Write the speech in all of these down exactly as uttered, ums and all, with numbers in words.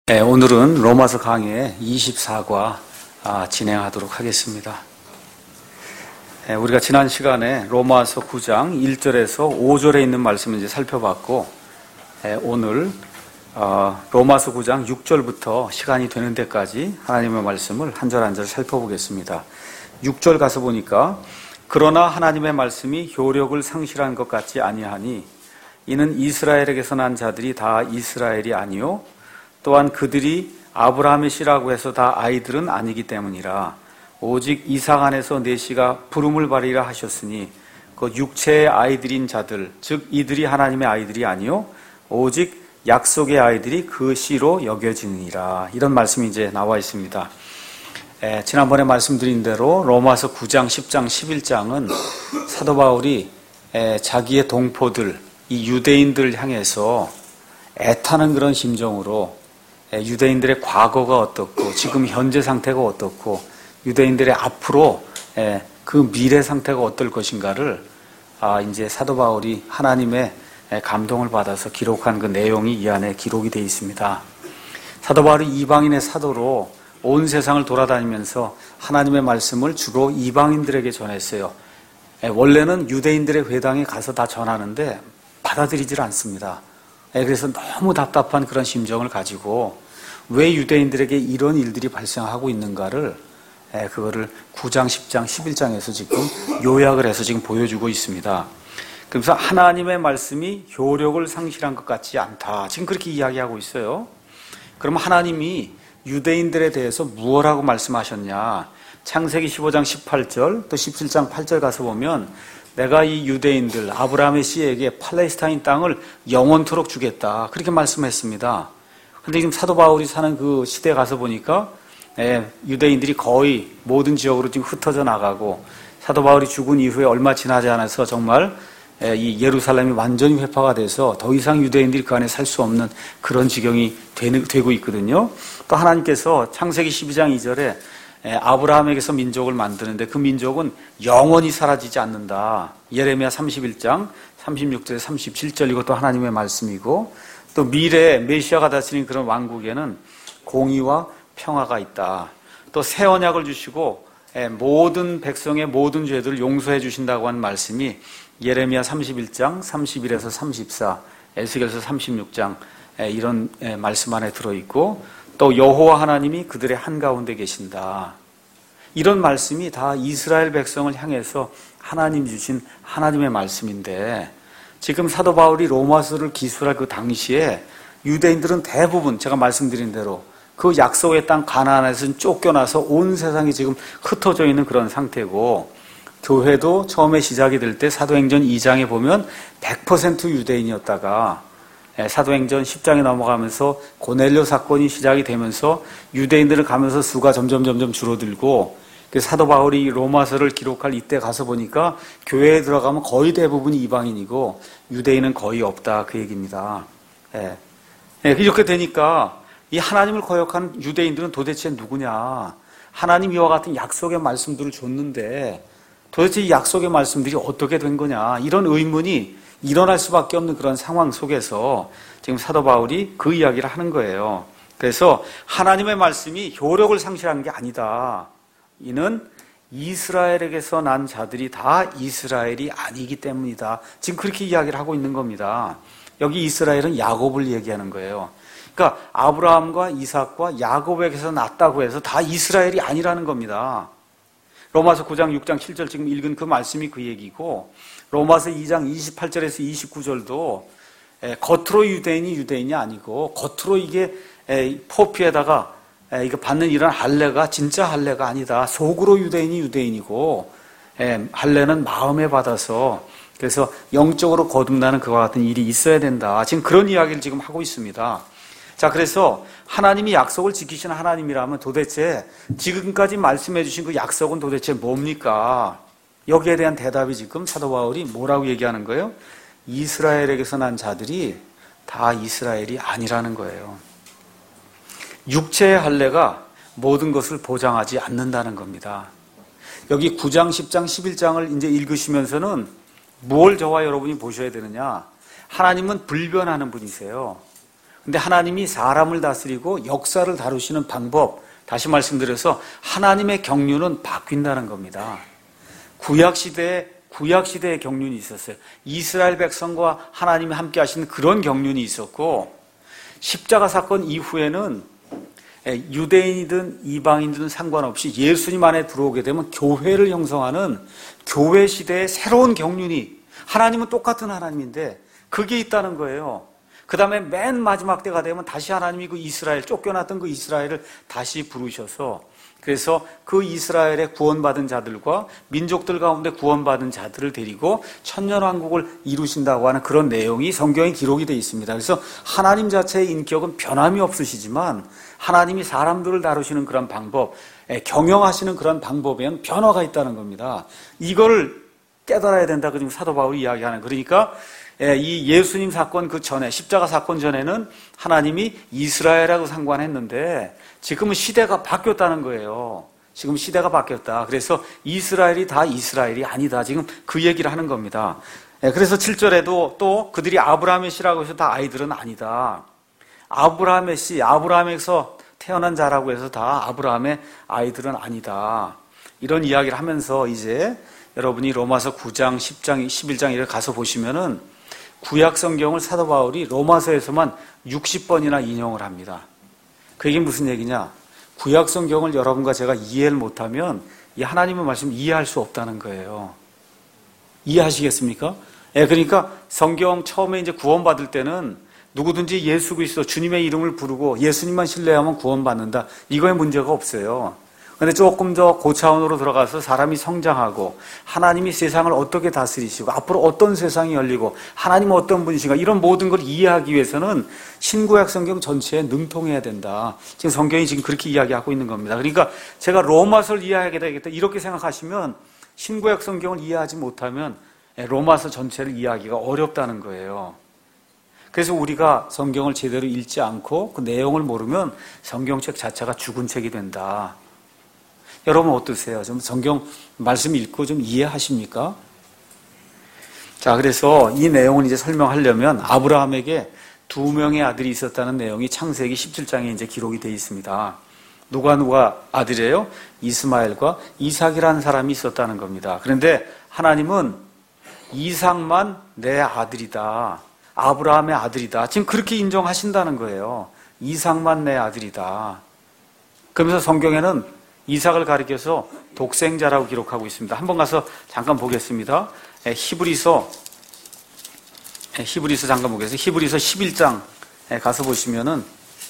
네, 오늘은 로마서 강의 이십사 과 아, 진행하도록 하겠습니다. 네, 우리가 지난 시간에 로마서 구 장 일 절에서 오 절에 있는 말씀을 이제 살펴봤고, 네, 오늘 어, 로마서 구 장 육 절부터 시간이 되는 데까지 하나님의 말씀을 한 절 한 절 살펴보겠습니다. 육 절 가서 보니까 그러나 하나님의 말씀이 효력을 상실한 것 같지 아니하니 이는 이스라엘에게서 난 자들이 다 이스라엘이 아니요 또한 그들이 아브라함의 씨라고 해서 다 아이들은 아니기 때문이라. 오직 이삭 안에서 내 씨가 부름을 받으리라 하셨으니 그 육체의 아이들인 자들, 즉 이들이 하나님의 아이들이 아니요 오직 약속의 아이들이 그 씨로 여겨지느니라. 이런 말씀이 이제 나와 있습니다. 에, 지난번에 말씀드린 대로 로마서 구 장, 십 장, 십일 장은 사도 바울이 에, 자기의 동포들, 이 유대인들을 향해서 애타는 그런 심정으로 유대인들의 과거가 어떻고 지금 현재 상태가 어떻고 유대인들의 앞으로 그 미래 상태가 어떨 것인가를 이제 사도 바울이 하나님의 감동을 받아서 기록한 그 내용이 이 안에 기록이 되어 있습니다. 사도 바울이 이방인의 사도로 온 세상을 돌아다니면서 하나님의 말씀을 주로 이방인들에게 전했어요. 원래는 유대인들의 회당에 가서 다 전하는데 받아들이질 않습니다. 그래서 너무 답답한 그런 심정을 가지고 왜 유대인들에게 이런 일들이 발생하고 있는가를 그거를 구 장, 십 장, 십일 장에서 지금 요약을 해서 지금 보여주고 있습니다. 그래서 하나님의 말씀이 효력을 상실한 것 같지 않다. 지금 그렇게 이야기하고 있어요. 그럼 하나님이 유대인들에 대해서 무엇라고 말씀하셨냐? 창세기 십오 장 십팔 절 또 십칠 장 팔 절 가서 보면 내가 이 유대인들 아브라함의 씨에게 팔레스타인 땅을 영원토록 주겠다. 그렇게 말씀했습니다. 그런데 지금 사도 바울이 사는 그 시대에 가서 보니까 유대인들이 거의 모든 지역으로 지금 흩어져 나가고 사도 바울이 죽은 이후에 얼마 지나지 않아서 정말 이 예루살렘이 완전히 회파가 돼서 더 이상 유대인들이 그 안에 살 수 없는 그런 지경이 되고 있거든요. 또 하나님께서 창세기 십이 장 이 절에 아브라함에게서 민족을 만드는데 그 민족은 영원히 사라지지 않는다. 예레미야 삼십일 장 삼십육 절에 삼십칠 절 이것도 하나님의 말씀이고 또 미래에 메시아가 다스리는 그런 왕국에는 공의와 평화가 있다. 또 새 언약을 주시고 모든 백성의 모든 죄들을 용서해 주신다고 하는 말씀이 예레미야 삼십일 장 삼십일에서 삼십사, 에스겔서 삼십육 장 이런 말씀 안에 들어있고 또 여호와 하나님이 그들의 한가운데 계신다. 이런 말씀이 다 이스라엘 백성을 향해서 하나님 주신 하나님의 말씀인데 지금 사도 바울이 로마서를 기술할 그 당시에 유대인들은 대부분 제가 말씀드린 대로 그 약속의 땅 가나안에서는 쫓겨나서 온 세상이 지금 흩어져 있는 그런 상태고 교회도 처음에 시작이 될 때 사도행전 이 장에 보면 백 퍼센트 유대인이었다가 사도행전 십 장에 넘어가면서 고넬료 사건이 시작이 되면서 유대인들을 가면서 수가 점점 점점 줄어들고 사도 바울이 로마서를 기록할 이때 가서 보니까 교회에 들어가면 거의 대부분이 이방인이고 유대인은 거의 없다 그 얘기입니다. 예. 예, 이렇게 되니까 이 하나님을 거역한 유대인들은 도대체 누구냐? 하나님 이와 같은 약속의 말씀들을 줬는데 도대체 이 약속의 말씀들이 어떻게 된 거냐? 이런 의문이 일어날 수밖에 없는 그런 상황 속에서 지금 사도 바울이 그 이야기를 하는 거예요. 그래서 하나님의 말씀이 효력을 상실한 게 아니다. 이는 이스라엘에게서 난 자들이 다 이스라엘이 아니기 때문이다. 지금 그렇게 이야기를 하고 있는 겁니다. 여기 이스라엘은 야곱을 얘기하는 거예요. 그러니까 아브라함과 이삭과 야곱에게서 났다고 해서 다 이스라엘이 아니라는 겁니다. 로마서 구 장, 육 장, 칠 절 지금 읽은 그 말씀이 그 얘기고 로마서 이 장 이십팔 절에서 이십구 절도 겉으로 유대인이 유대인이 아니고 겉으로 이게 포피에다가 이거 받는 이런 할례가 진짜 할례가 아니다. 속으로 유대인이 유대인이고 할례는 마음에 받아서 그래서 영적으로 거듭나는 그와 같은 일이 있어야 된다. 지금 그런 이야기를 지금 하고 있습니다. 자, 그래서 하나님이 약속을 지키시는 하나님이라면 도대체 지금까지 말씀해 주신 그 약속은 도대체 뭡니까? 여기에 대한 대답이 지금 사도 바울이 뭐라고 얘기하는 거예요? 이스라엘에게서 난 자들이 다 이스라엘이 아니라는 거예요. 육체의 할례가 모든 것을 보장하지 않는다는 겁니다. 여기 구 장, 십 장, 십일 장을 이제 읽으시면서는 뭘 저와 여러분이 보셔야 되느냐? 하나님은 불변하는 분이세요. 근데 하나님이 사람을 다스리고 역사를 다루시는 방법, 다시 말씀드려서 하나님의 경륜은 바뀐다는 겁니다. 구약시대에 구약시대의 경륜이 있었어요. 이스라엘 백성과 하나님이 함께 하시는 그런 경륜이 있었고, 십자가 사건 이후에는 유대인이든 이방인이든 상관없이 예수님 안에 들어오게 되면 교회를 형성하는 교회 시대의 새로운 경륜이, 하나님은 똑같은 하나님인데 그게 있다는 거예요. 그 다음에 맨 마지막 때가 되면 다시 하나님이 그 이스라엘, 쫓겨났던 그 이스라엘을 다시 부르셔서, 그래서 그 이스라엘의 구원받은 자들과 민족들 가운데 구원받은 자들을 데리고 천년왕국을 이루신다고 하는 그런 내용이 성경에 기록이 되어 있습니다. 그래서 하나님 자체의 인격은 변함이 없으시지만 하나님이 사람들을 다루시는 그런 방법, 경영하시는 그런 방법에는 변화가 있다는 겁니다. 이걸 깨달아야 된다. 그 지금 사도 바울이 이야기하는. 그러니까 이 예수님 사건 그 전에, 십자가 사건 전에는 하나님이 이스라엘하고 상관했는데 지금은 시대가 바뀌었다는 거예요. 지금 시대가 바뀌었다. 그래서 이스라엘이 다 이스라엘이 아니다. 지금 그 얘기를 하는 겁니다. 그래서 칠 절에도 또 그들이 아브라함의 씨라고 해서 다 아이들은 아니다. 아브라함의 씨, 아브라함에서 태어난 자라고 해서 다 아브라함의 아이들은 아니다. 이런 이야기를 하면서 이제 여러분이 로마서 구 장, 십 장, 십일 장 이렇게 가서 보시면은 구약 성경을 사도 바울이 로마서에서만 육십 번이나 인용을 합니다. 그 얘기는 무슨 얘기냐? 구약 성경을 여러분과 제가 이해를 못하면 이 하나님의 말씀을 이해할 수 없다는 거예요. 이해하시겠습니까? 예, 그러니까 성경 처음에 이제 구원받을 때는 누구든지 예수 그리스도 주님의 이름을 부르고 예수님만 신뢰하면 구원받는다. 이거에 문제가 없어요. 그런데 조금 더 고차원으로 들어가서 사람이 성장하고 하나님이 세상을 어떻게 다스리시고 앞으로 어떤 세상이 열리고 하나님은 어떤 분이신가, 이런 모든 걸 이해하기 위해서는 신구약 성경 전체에 능통해야 된다. 지금 성경이 지금 그렇게 이야기하고 있는 겁니다. 그러니까 제가 로마서를 이해하게 되겠다 이렇게 생각하시면 신구약 성경을 이해하지 못하면 로마서 전체를 이해하기가 어렵다는 거예요. 그래서 우리가 성경을 제대로 읽지 않고 그 내용을 모르면 성경책 자체가 죽은 책이 된다. 여러분 어떠세요? 좀 성경 말씀 읽고 좀 이해하십니까? 자, 그래서 이 내용을 이제 설명하려면 아브라함에게 두 명의 아들이 있었다는 내용이 창세기 십칠 장에 이제 기록이 되어 있습니다. 누가 누가 아들이에요? 이스마엘과 이삭이라는 사람이 있었다는 겁니다. 그런데 하나님은 이삭만 내 아들이다. 아브라함의 아들이다. 지금 그렇게 인정하신다는 거예요. 이삭만 내 아들이다. 그러면서 성경에는 이삭을 가리켜서 독생자라고 기록하고 있습니다. 한번 가서 잠깐 보겠습니다. 히브리서 히브리서 잠깐 보겠습니다. 히브리서 십일 장 가서 보시면은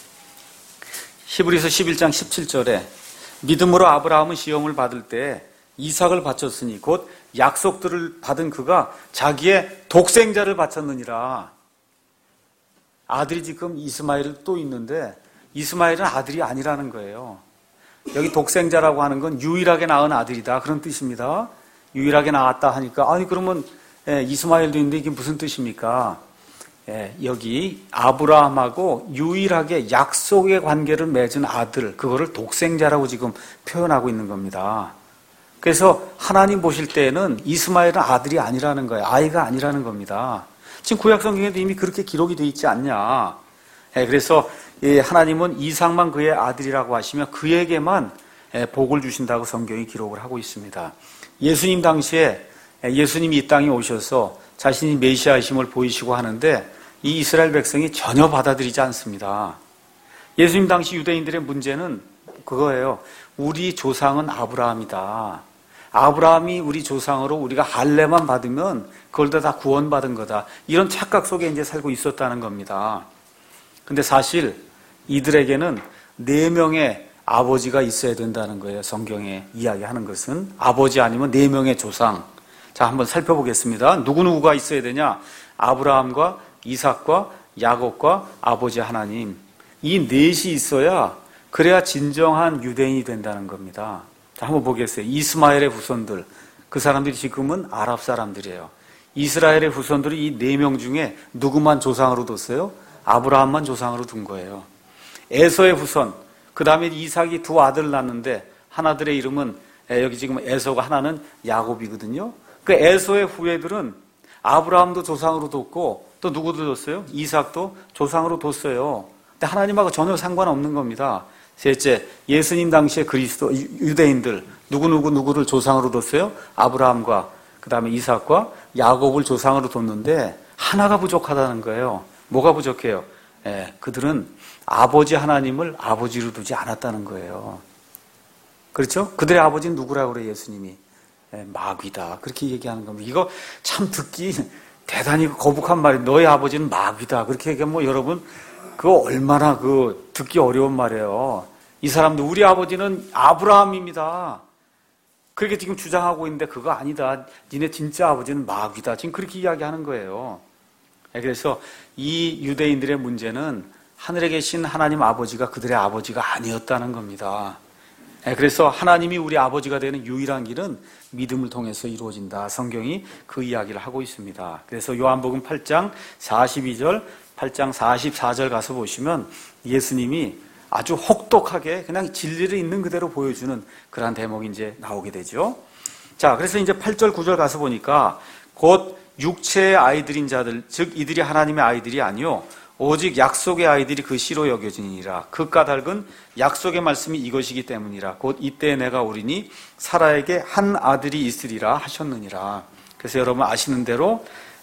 히브리서 십일 장 십칠 절에 믿음으로 아브라함은 시험을 받을 때 이삭을 바쳤으니 곧 약속들을 받은 그가 자기의 독생자를 바쳤느니라. 아들이 지금 이스마엘 또 있는데 이스마엘은 아들이 아니라는 거예요. 여기 독생자라고 하는 건 유일하게 낳은 아들이다, 그런 뜻입니다. 유일하게 낳았다 하니까 아니 그러면 예, 이스마엘도 있는데 이게 무슨 뜻입니까? 예, 여기 아브라함하고 유일하게 약속의 관계를 맺은 아들, 그거를 독생자라고 지금 표현하고 있는 겁니다. 그래서 하나님 보실 때에는 이스마엘은 아들이 아니라는 거예요. 아이가 아니라는 겁니다. 지금 구약 성경에도 이미 그렇게 기록이 되어 있지 않냐. 예, 그래서 하나님은 이삭만 그의 아들이라고 하시며 그에게만 복을 주신다고 성경이 기록을 하고 있습니다. 예수님 당시에 예수님이 이 땅에 오셔서 자신이 메시아이심을 보이시고 하는데 이 이스라엘 백성이 전혀 받아들이지 않습니다. 예수님 당시 유대인들의 문제는 그거예요. 우리 조상은 아브라함이다. 아브라함이 우리 조상으로 우리가 할례만 받으면 그걸 다 구원받은 거다. 이런 착각 속에 이제 살고 있었다는 겁니다. 근데 사실 이들에게는 네 명의 아버지가 있어야 된다는 거예요. 성경에 이야기하는 것은 아버지 아니면 네 명의 조상. 자, 한번 살펴보겠습니다. 누구누구가 있어야 되냐? 아브라함과 이삭과 야곱과 아버지 하나님. 이 넷이 있어야 그래야 진정한 유대인이 된다는 겁니다. 자, 한번 보겠어요. 이스마엘의 후손들. 그 사람들이 지금은 아랍 사람들이에요. 이스라엘의 후손들이 이 네 명 중에 누구만 조상으로 뒀어요? 아브라함만 조상으로 둔 거예요. 에서의 후손, 그 다음에 이삭이 두 아들을 낳는데 하나들의 이름은 여기 지금 에서가 하나는 야곱이거든요. 그 에서의 후예들은 아브라함도 조상으로 뒀고 또 누구도 뒀어요? 이삭도 조상으로 뒀어요. 근데 하나님하고 전혀 상관없는 겁니다. 셋째, 예수님 당시에 그리스도 유대인들 누구누구 누구를 조상으로 뒀어요? 아브라함과 그 다음에 이삭과 야곱을 조상으로 뒀는데 하나가 부족하다는 거예요. 뭐가 부족해요? 예, 그들은 아버지 하나님을 아버지로 두지 않았다는 거예요. 그렇죠? 그들의 아버지는 누구라고 그래요? 예수님이 예, 마귀다 그렇게 얘기하는 겁니다. 이거 참 듣기 대단히 거북한 말이에요. 너희 아버지는 마귀다 그렇게 얘기하면 뭐 여러분 그거 얼마나 그 듣기 어려운 말이에요. 이 사람들 우리 아버지는 아브라함입니다. 그렇게 지금 주장하고 있는데 그거 아니다. 니네 진짜 아버지는 마귀다. 지금 그렇게 이야기하는 거예요. 그래서 이 유대인들의 문제는 하늘에 계신 하나님 아버지가 그들의 아버지가 아니었다는 겁니다. 그래서 하나님이 우리 아버지가 되는 유일한 길은 믿음을 통해서 이루어진다. 성경이 그 이야기를 하고 있습니다. 그래서 요한복음 팔 장 사십이 절, 팔 장 사십사 절 가서 보시면 예수님이 아주 혹독하게 그냥 진리를 있는 그대로 보여주는 그러한 대목이 이제 나오게 되죠. 자, 그래서 이제 팔 절, 구 절 가서 보니까 곧 육체의 아이들인 자들, 즉 이들이 하나님의 아이들이 아니요 오직 약속의 아이들이 그 씨로 여겨지니라. 그 까닭은 약속의 말씀이 이것이기 때문이라. 곧 이때 내가 오리니 사라에게 한 아들이 있으리라 하셨느니라. 그래서 여러분 아시는 대로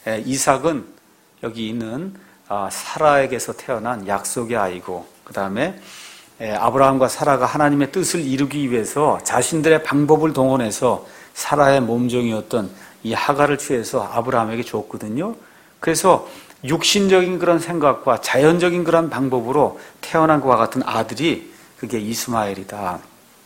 이삭은 여기 있는 사라에게서 태어난 약속의 아이고, 그 다음에 아브라함과 사라가 하나님의 뜻을 이루기 위해서 자신들의 방법을 동원해서 사라의 몸종이었던 이 하갈을 취해서 아브라함에게 줬거든요. 그래서 육신적인 그런 생각과 자연적인 그런 방법으로 태어난 것과 같은 아들이 그게 이스마엘이다.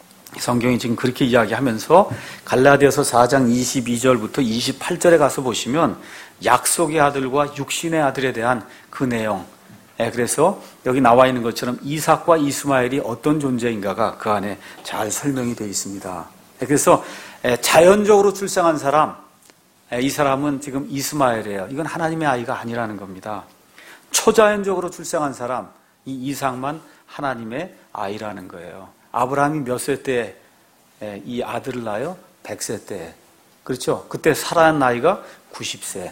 성경이 지금 그렇게 이야기하면서 갈라디아서 사 장 이십이 절부터 이십팔 절에 가서 보시면 약속의 아들과 육신의 아들에 대한 그 내용, 그래서 여기 나와 있는 것처럼 이삭과 이스마엘이 어떤 존재인가가 그 안에 잘 설명이 되어 있습니다. 그래서 자연적으로 출생한 사람, 이 사람은 지금 이스마엘이에요. 이건 하나님의 아이가 아니라는 겁니다. 초자연적으로 출생한 사람, 이 이삭만 하나님의 아이라는 거예요. 아브라함이 몇 세 때 이 아들을 낳아요? 백 세 때. 그렇죠? 그때 살아난 나이가 구십 세.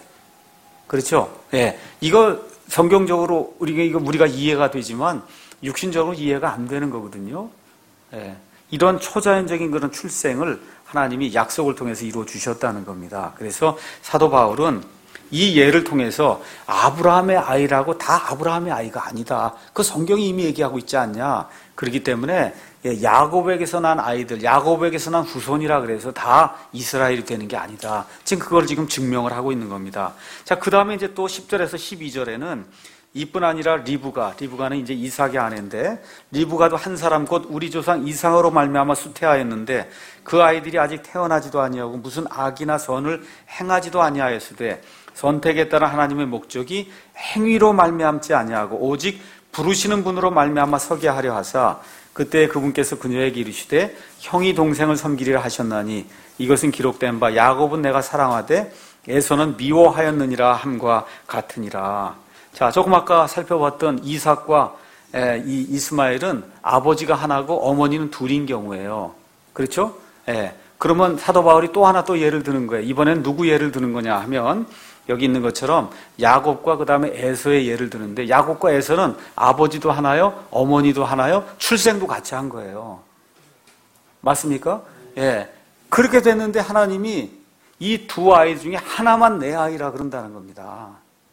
그렇죠? 예. 이거 성경적으로 우리가 이거 우리가 이해가 되지만 육신적으로 이해가 안 되는 거거든요. 예. 이런 초자연적인 그런 출생을 하나님이 약속을 통해서 이루어 주셨다는 겁니다. 그래서 사도 바울은 이 예를 통해서 아브라함의 아이라고 다 아브라함의 아이가 아니다. 그 성경이 이미 얘기하고 있지 않냐. 그렇기 때문에 야곱에게서 난 아이들, 야곱에게서 난 후손이라 그래서 다 이스라엘이 되는 게 아니다. 지금 그걸 지금 증명을 하고 있는 겁니다. 자, 그 다음에 이제 또 십 절에서 십이 절에는 이뿐 아니라 리브가, 리브가는 이제 이삭의 아내인데 리브가도 한 사람 곧 우리 조상 이삭으로 말미암아 수태하였는데 그 아이들이 아직 태어나지도 아니하고 무슨 악이나 선을 행하지도 아니하였으되 선택에 따라 하나님의 목적이 행위로 말미암지 아니하고 오직 부르시는 분으로 말미암아 서게 하려 하사 그때 그분께서 그녀에게 이르시되 형이 동생을 섬기리라 하셨나니 이것은 기록된 바 야곱은 내가 사랑하되 에서는 미워하였느니라 함과 같으니라. 자, 조금 아까 살펴봤던 이삭과 이 이스마엘은 아버지가 하나고 어머니는 둘인 경우예요. 그렇죠? 예. 그러면 사도 바울이 또 하나 또 예를 드는 거예요. 이번엔 누구 예를 드는 거냐 하면 여기 있는 것처럼 야곱과 그 다음에 에서의 예를 드는데 야곱과 에서는 아버지도 하나요? 어머니도 하나요? 출생도 같이 한 거예요. 맞습니까? 예. 그렇게 됐는데 하나님이 이 두 아이 중에 하나만 내 아이라 그런다는 겁니다.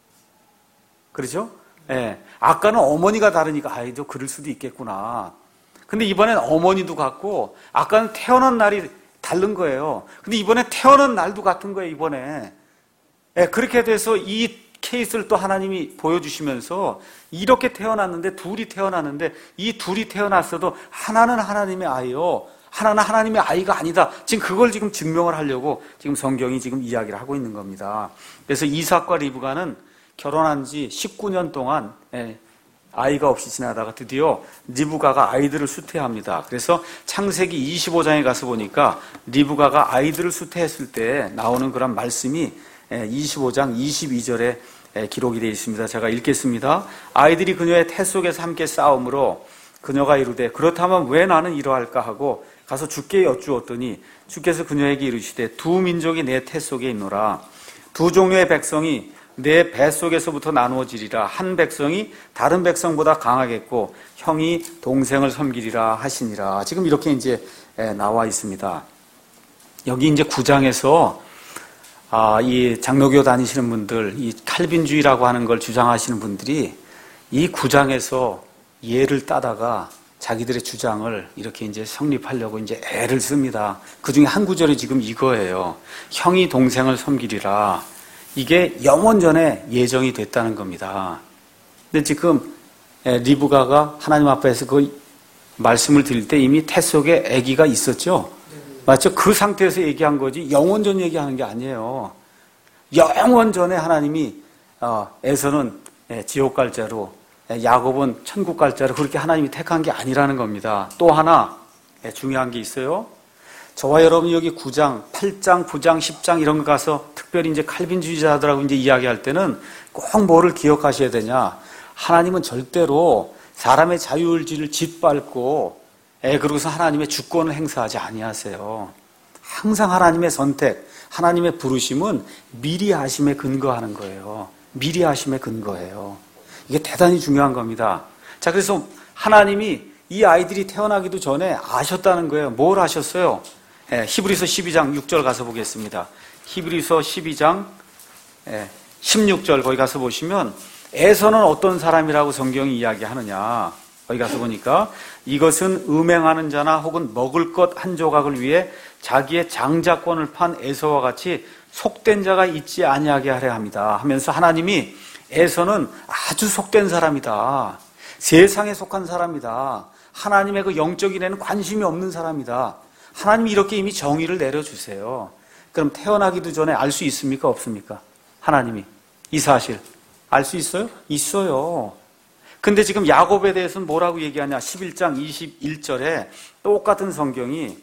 그렇죠? 예. 아까는 어머니가 다르니까 아이도 그럴 수도 있겠구나. 근데 이번엔 어머니도 같고 아까는 태어난 날이 다른 거예요. 근데 이번에 태어난 날도 같은 거예요, 이번에. 예, 그렇게 돼서 이 케이스를 또 하나님이 보여주시면서 이렇게 태어났는데 둘이 태어났는데 이 둘이 태어났어도 하나는 하나님의 아이요. 하나는 하나님의 아이가 아니다. 지금 그걸 지금 증명을 하려고 지금 성경이 지금 이야기를 하고 있는 겁니다. 그래서 이삭과 리브가는 결혼한 지 십구 년 동안 아이가 없이 지나다가 드디어 리브가가 아이들을 수태합니다. 그래서 창세기 이십오 장에 가서 보니까 리브가가 아이들을 수태했을 때 나오는 그런 말씀이 이십오 장 이십이 절에 기록이 되어 있습니다. 제가 읽겠습니다. 아이들이 그녀의 태 속에서 함께 싸움으로 그녀가 이르되 그렇다면 왜 나는 이러할까 하고 가서 주께 여쭈었더니 주께서 그녀에게 이르시되 두 민족이 내 태 속에 있노라. 두 종류의 백성이 내 뱃속에서부터 나누어지리라. 한 백성이 다른 백성보다 강하겠고 형이 동생을 섬기리라 하시니라. 지금 이렇게 이제 나와 있습니다. 여기 이제 구 장에서 아, 이 장로교 다니시는 분들, 이 칼빈주의라고 하는 걸 주장하시는 분들이 이 구 장에서 예를 따다가 자기들의 주장을 이렇게 이제 성립하려고 이제 애를 씁니다. 그 중에 한 구절이 지금 이거예요. 형이 동생을 섬기리라. 이게 영원 전에 예정이 됐다는 겁니다. 근데 지금 리브가가 하나님 앞에서 그 말씀을 드릴 때 이미 태 속에 아기가 있었죠? 맞죠? 그 상태에서 얘기한 거지 영원 전 얘기하는 게 아니에요. 영원 전에 하나님이 에서는 지옥 갈 자로 야곱은 천국 갈 자로 그렇게 하나님이 택한 게 아니라는 겁니다. 또 하나 중요한 게 있어요. 저와 여러분이 여기 구 장, 팔 장, 구 장, 십 장 이런 거 가서 특별히 이제 칼빈주의자들하고 이제 이야기할 때는 꼭 뭐를 기억하셔야 되냐. 하나님은 절대로 사람의 자유의지를 짓밟고 에, 그러고서 하나님의 주권을 행사하지 아니하세요. 항상 하나님의 선택, 하나님의 부르심은 미리 하심에 근거하는 거예요. 미리 하심에 근거해요. 이게 대단히 중요한 겁니다. 자, 그래서 하나님이 이 아이들이 태어나기도 전에 아셨다는 거예요. 뭘 아셨어요? 에, 히브리서 십이 장 육 절 가서 보겠습니다. 히브리서 십이 장 에, 십육 절 거기 가서 보시면 에서는 어떤 사람이라고 성경이 이야기하느냐. 거기 가서 보니까 이것은 음행하는 자나 혹은 먹을 것 한 조각을 위해 자기의 장자권을 판 에서와 같이 속된 자가 있지 아니하게 하려 합니다 하면서 하나님이 에서는 아주 속된 사람이다. 세상에 속한 사람이다. 하나님의 그 영적인 애는 관심이 없는 사람이다. 하나님이 이렇게 이미 정의를 내려주세요. 그럼 태어나기도 전에 알 수 있습니까? 없습니까? 하나님이 이 사실 알 수 있어요? 있어요. 근데 지금 야곱에 대해서는 뭐라고 얘기하냐? 십일 장 이십일 절에 똑같은 성경이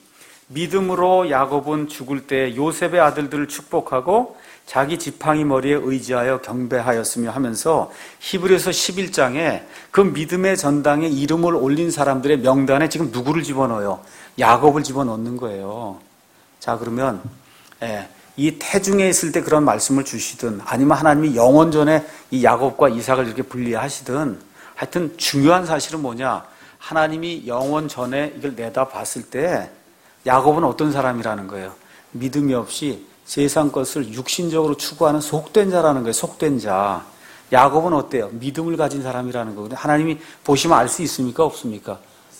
믿음으로 야곱은 죽을 때 요셉의 아들들을 축복하고 자기 지팡이 머리에 의지하여 경배하였으며 하면서 히브리서 십일 장에 그 믿음의 전당에 이름을 올린 사람들의 명단에 지금 누구를 집어넣어요? 야곱을 집어넣는 거예요. 자, 그러면 예, 이 태중에 있을 때 그런 말씀을 주시든 아니면 하나님이 영원 전에 이 야곱과 이삭을 이렇게 분리하시든 하여튼 중요한 사실은 뭐냐? 하나님이 영원 전에 이걸 내다봤을 때 야곱은 어떤 사람이라는 거예요? 믿음이 없이 세상 것을 육신적으로 추구하는 속된 자라는 거예요. 속된 자. 야곱은 어때요? 믿음을 가진 사람이라는 거거든요. 하나님이 보시면 알 수 있습니까? 없습니까?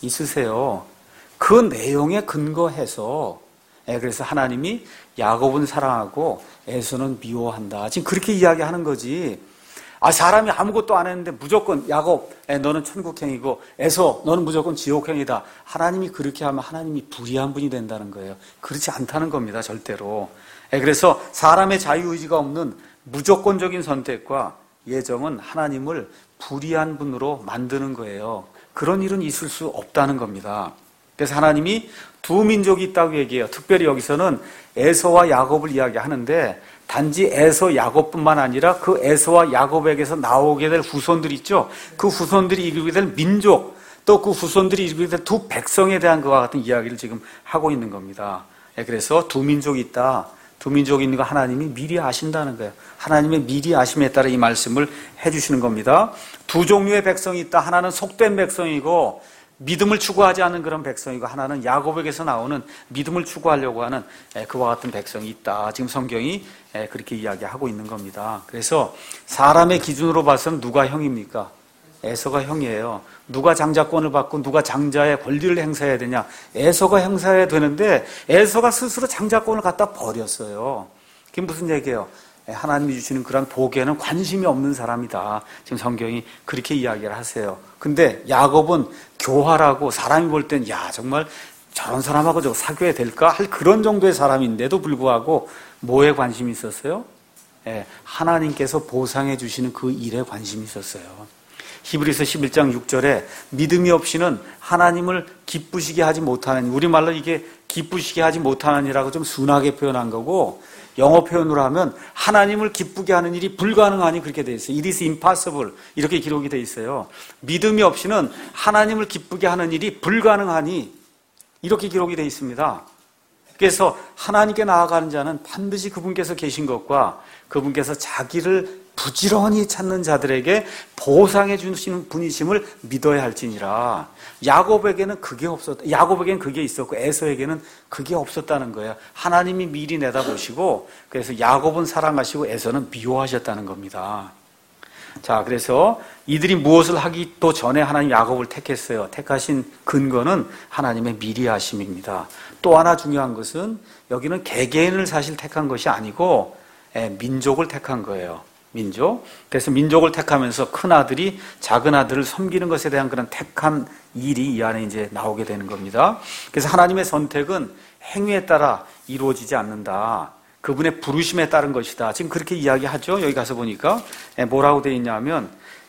있으세요. 그 내용에 근거해서 그래서 하나님이 야곱은 사랑하고 에서는 미워한다. 지금 그렇게 이야기하는 거지. 아, 사람이 아무것도 안 했는데 무조건 야곱, 너는 천국행이고 에서 너는 무조건 지옥행이다. 하나님이 그렇게 하면 하나님이 불의한 분이 된다는 거예요. 그렇지 않다는 겁니다. 절대로. 그래서 사람의 자유의지가 없는 무조건적인 선택과 예정은 하나님을 불의한 분으로 만드는 거예요. 그런 일은 있을 수 없다는 겁니다. 그래서 하나님이 두 민족이 있다고 얘기해요. 특별히 여기서는 에서와 야곱을 이야기하는데 단지 에서 야곱뿐만 아니라 그 에서와 야곱에게서 나오게 될 후손들 있죠. 그 후손들이 이루게 될 민족, 또 그 후손들이 이루게 될 두 백성에 대한 그와 같은 이야기를 지금 하고 있는 겁니다. 그래서 두 민족이 있다. 두 민족이 있는 거 하나님이 미리 아신다는 거예요. 하나님의 미리 아심에 따라 이 말씀을 해주시는 겁니다. 두 종류의 백성이 있다. 하나는 속된 백성이고 믿음을 추구하지 않는 그런 백성이고 하나는 야곱에게서 나오는 믿음을 추구하려고 하는 그와 같은 백성이 있다. 지금 성경이 그렇게 이야기하고 있는 겁니다. 그래서 사람의 기준으로 봐서는 누가 형입니까? 에서가 형이에요. 누가 장자권을 받고 누가 장자의 권리를 행사해야 되냐? 에서가 행사해야 되는데 에서가 스스로 장자권을 갖다 버렸어요. 그게 무슨 얘기예요? 하나님이 주시는 그런 복에는 관심이 없는 사람이다. 지금 성경이 그렇게 이야기를 하세요. 근데 야곱은 교활하고 사람이 볼 땐 야 정말 저런 사람하고 저 사귀어야 될까? 할 그런 정도의 사람인데도 불구하고 뭐에 관심이 있었어요? 예, 하나님께서 보상해 주시는 그 일에 관심이 있었어요. 히브리서 십일 장 육 절에 믿음이 없이는 하나님을 기쁘시게 하지 못하는, 우리말로 이게 기쁘시게 하지 못하는 이라고 좀 순하게 표현한 거고 영어 표현으로 하면 하나님을 기쁘게 하는 일이 불가능하니 그렇게 돼 있어요. It is impossible 이렇게 기록이 돼 있어요. 믿음이 없이는 하나님을 기쁘게 하는 일이 불가능하니 이렇게 기록이 돼 있습니다. 그래서 하나님께 나아가는 자는 반드시 그분께서 계신 것과 그분께서 자기를 부지런히 찾는 자들에게 보상해 주시는 분이심을 믿어야 할지니라. 야곱에게는 그게 없었다. 야곱에게는 그게 있었고 에서에게는 그게 없었다는 거예요. 하나님이 미리 내다보시고 그래서 야곱은 사랑하시고 에서는 미워하셨다는 겁니다. 자, 그래서 이들이 무엇을 하기도 전에 하나님 야곱을 택했어요. 택하신 근거는 하나님의 미리 하심입니다. 또 하나 중요한 것은 여기는 개개인을 사실 택한 것이 아니고 민족을 택한 거예요. 민족. 그래서 민족을 택하면서 큰 아들이 작은 아들을 섬기는 것에 대한 그런 택한 일이 이 안에 이제 나오게 되는 겁니다. 그래서 하나님의 선택은 행위에 따라 이루어지지 않는다. 그분의 부르심에 따른 것이다. 지금 그렇게 이야기하죠. 여기 가서 보니까 뭐라고 되어 있냐면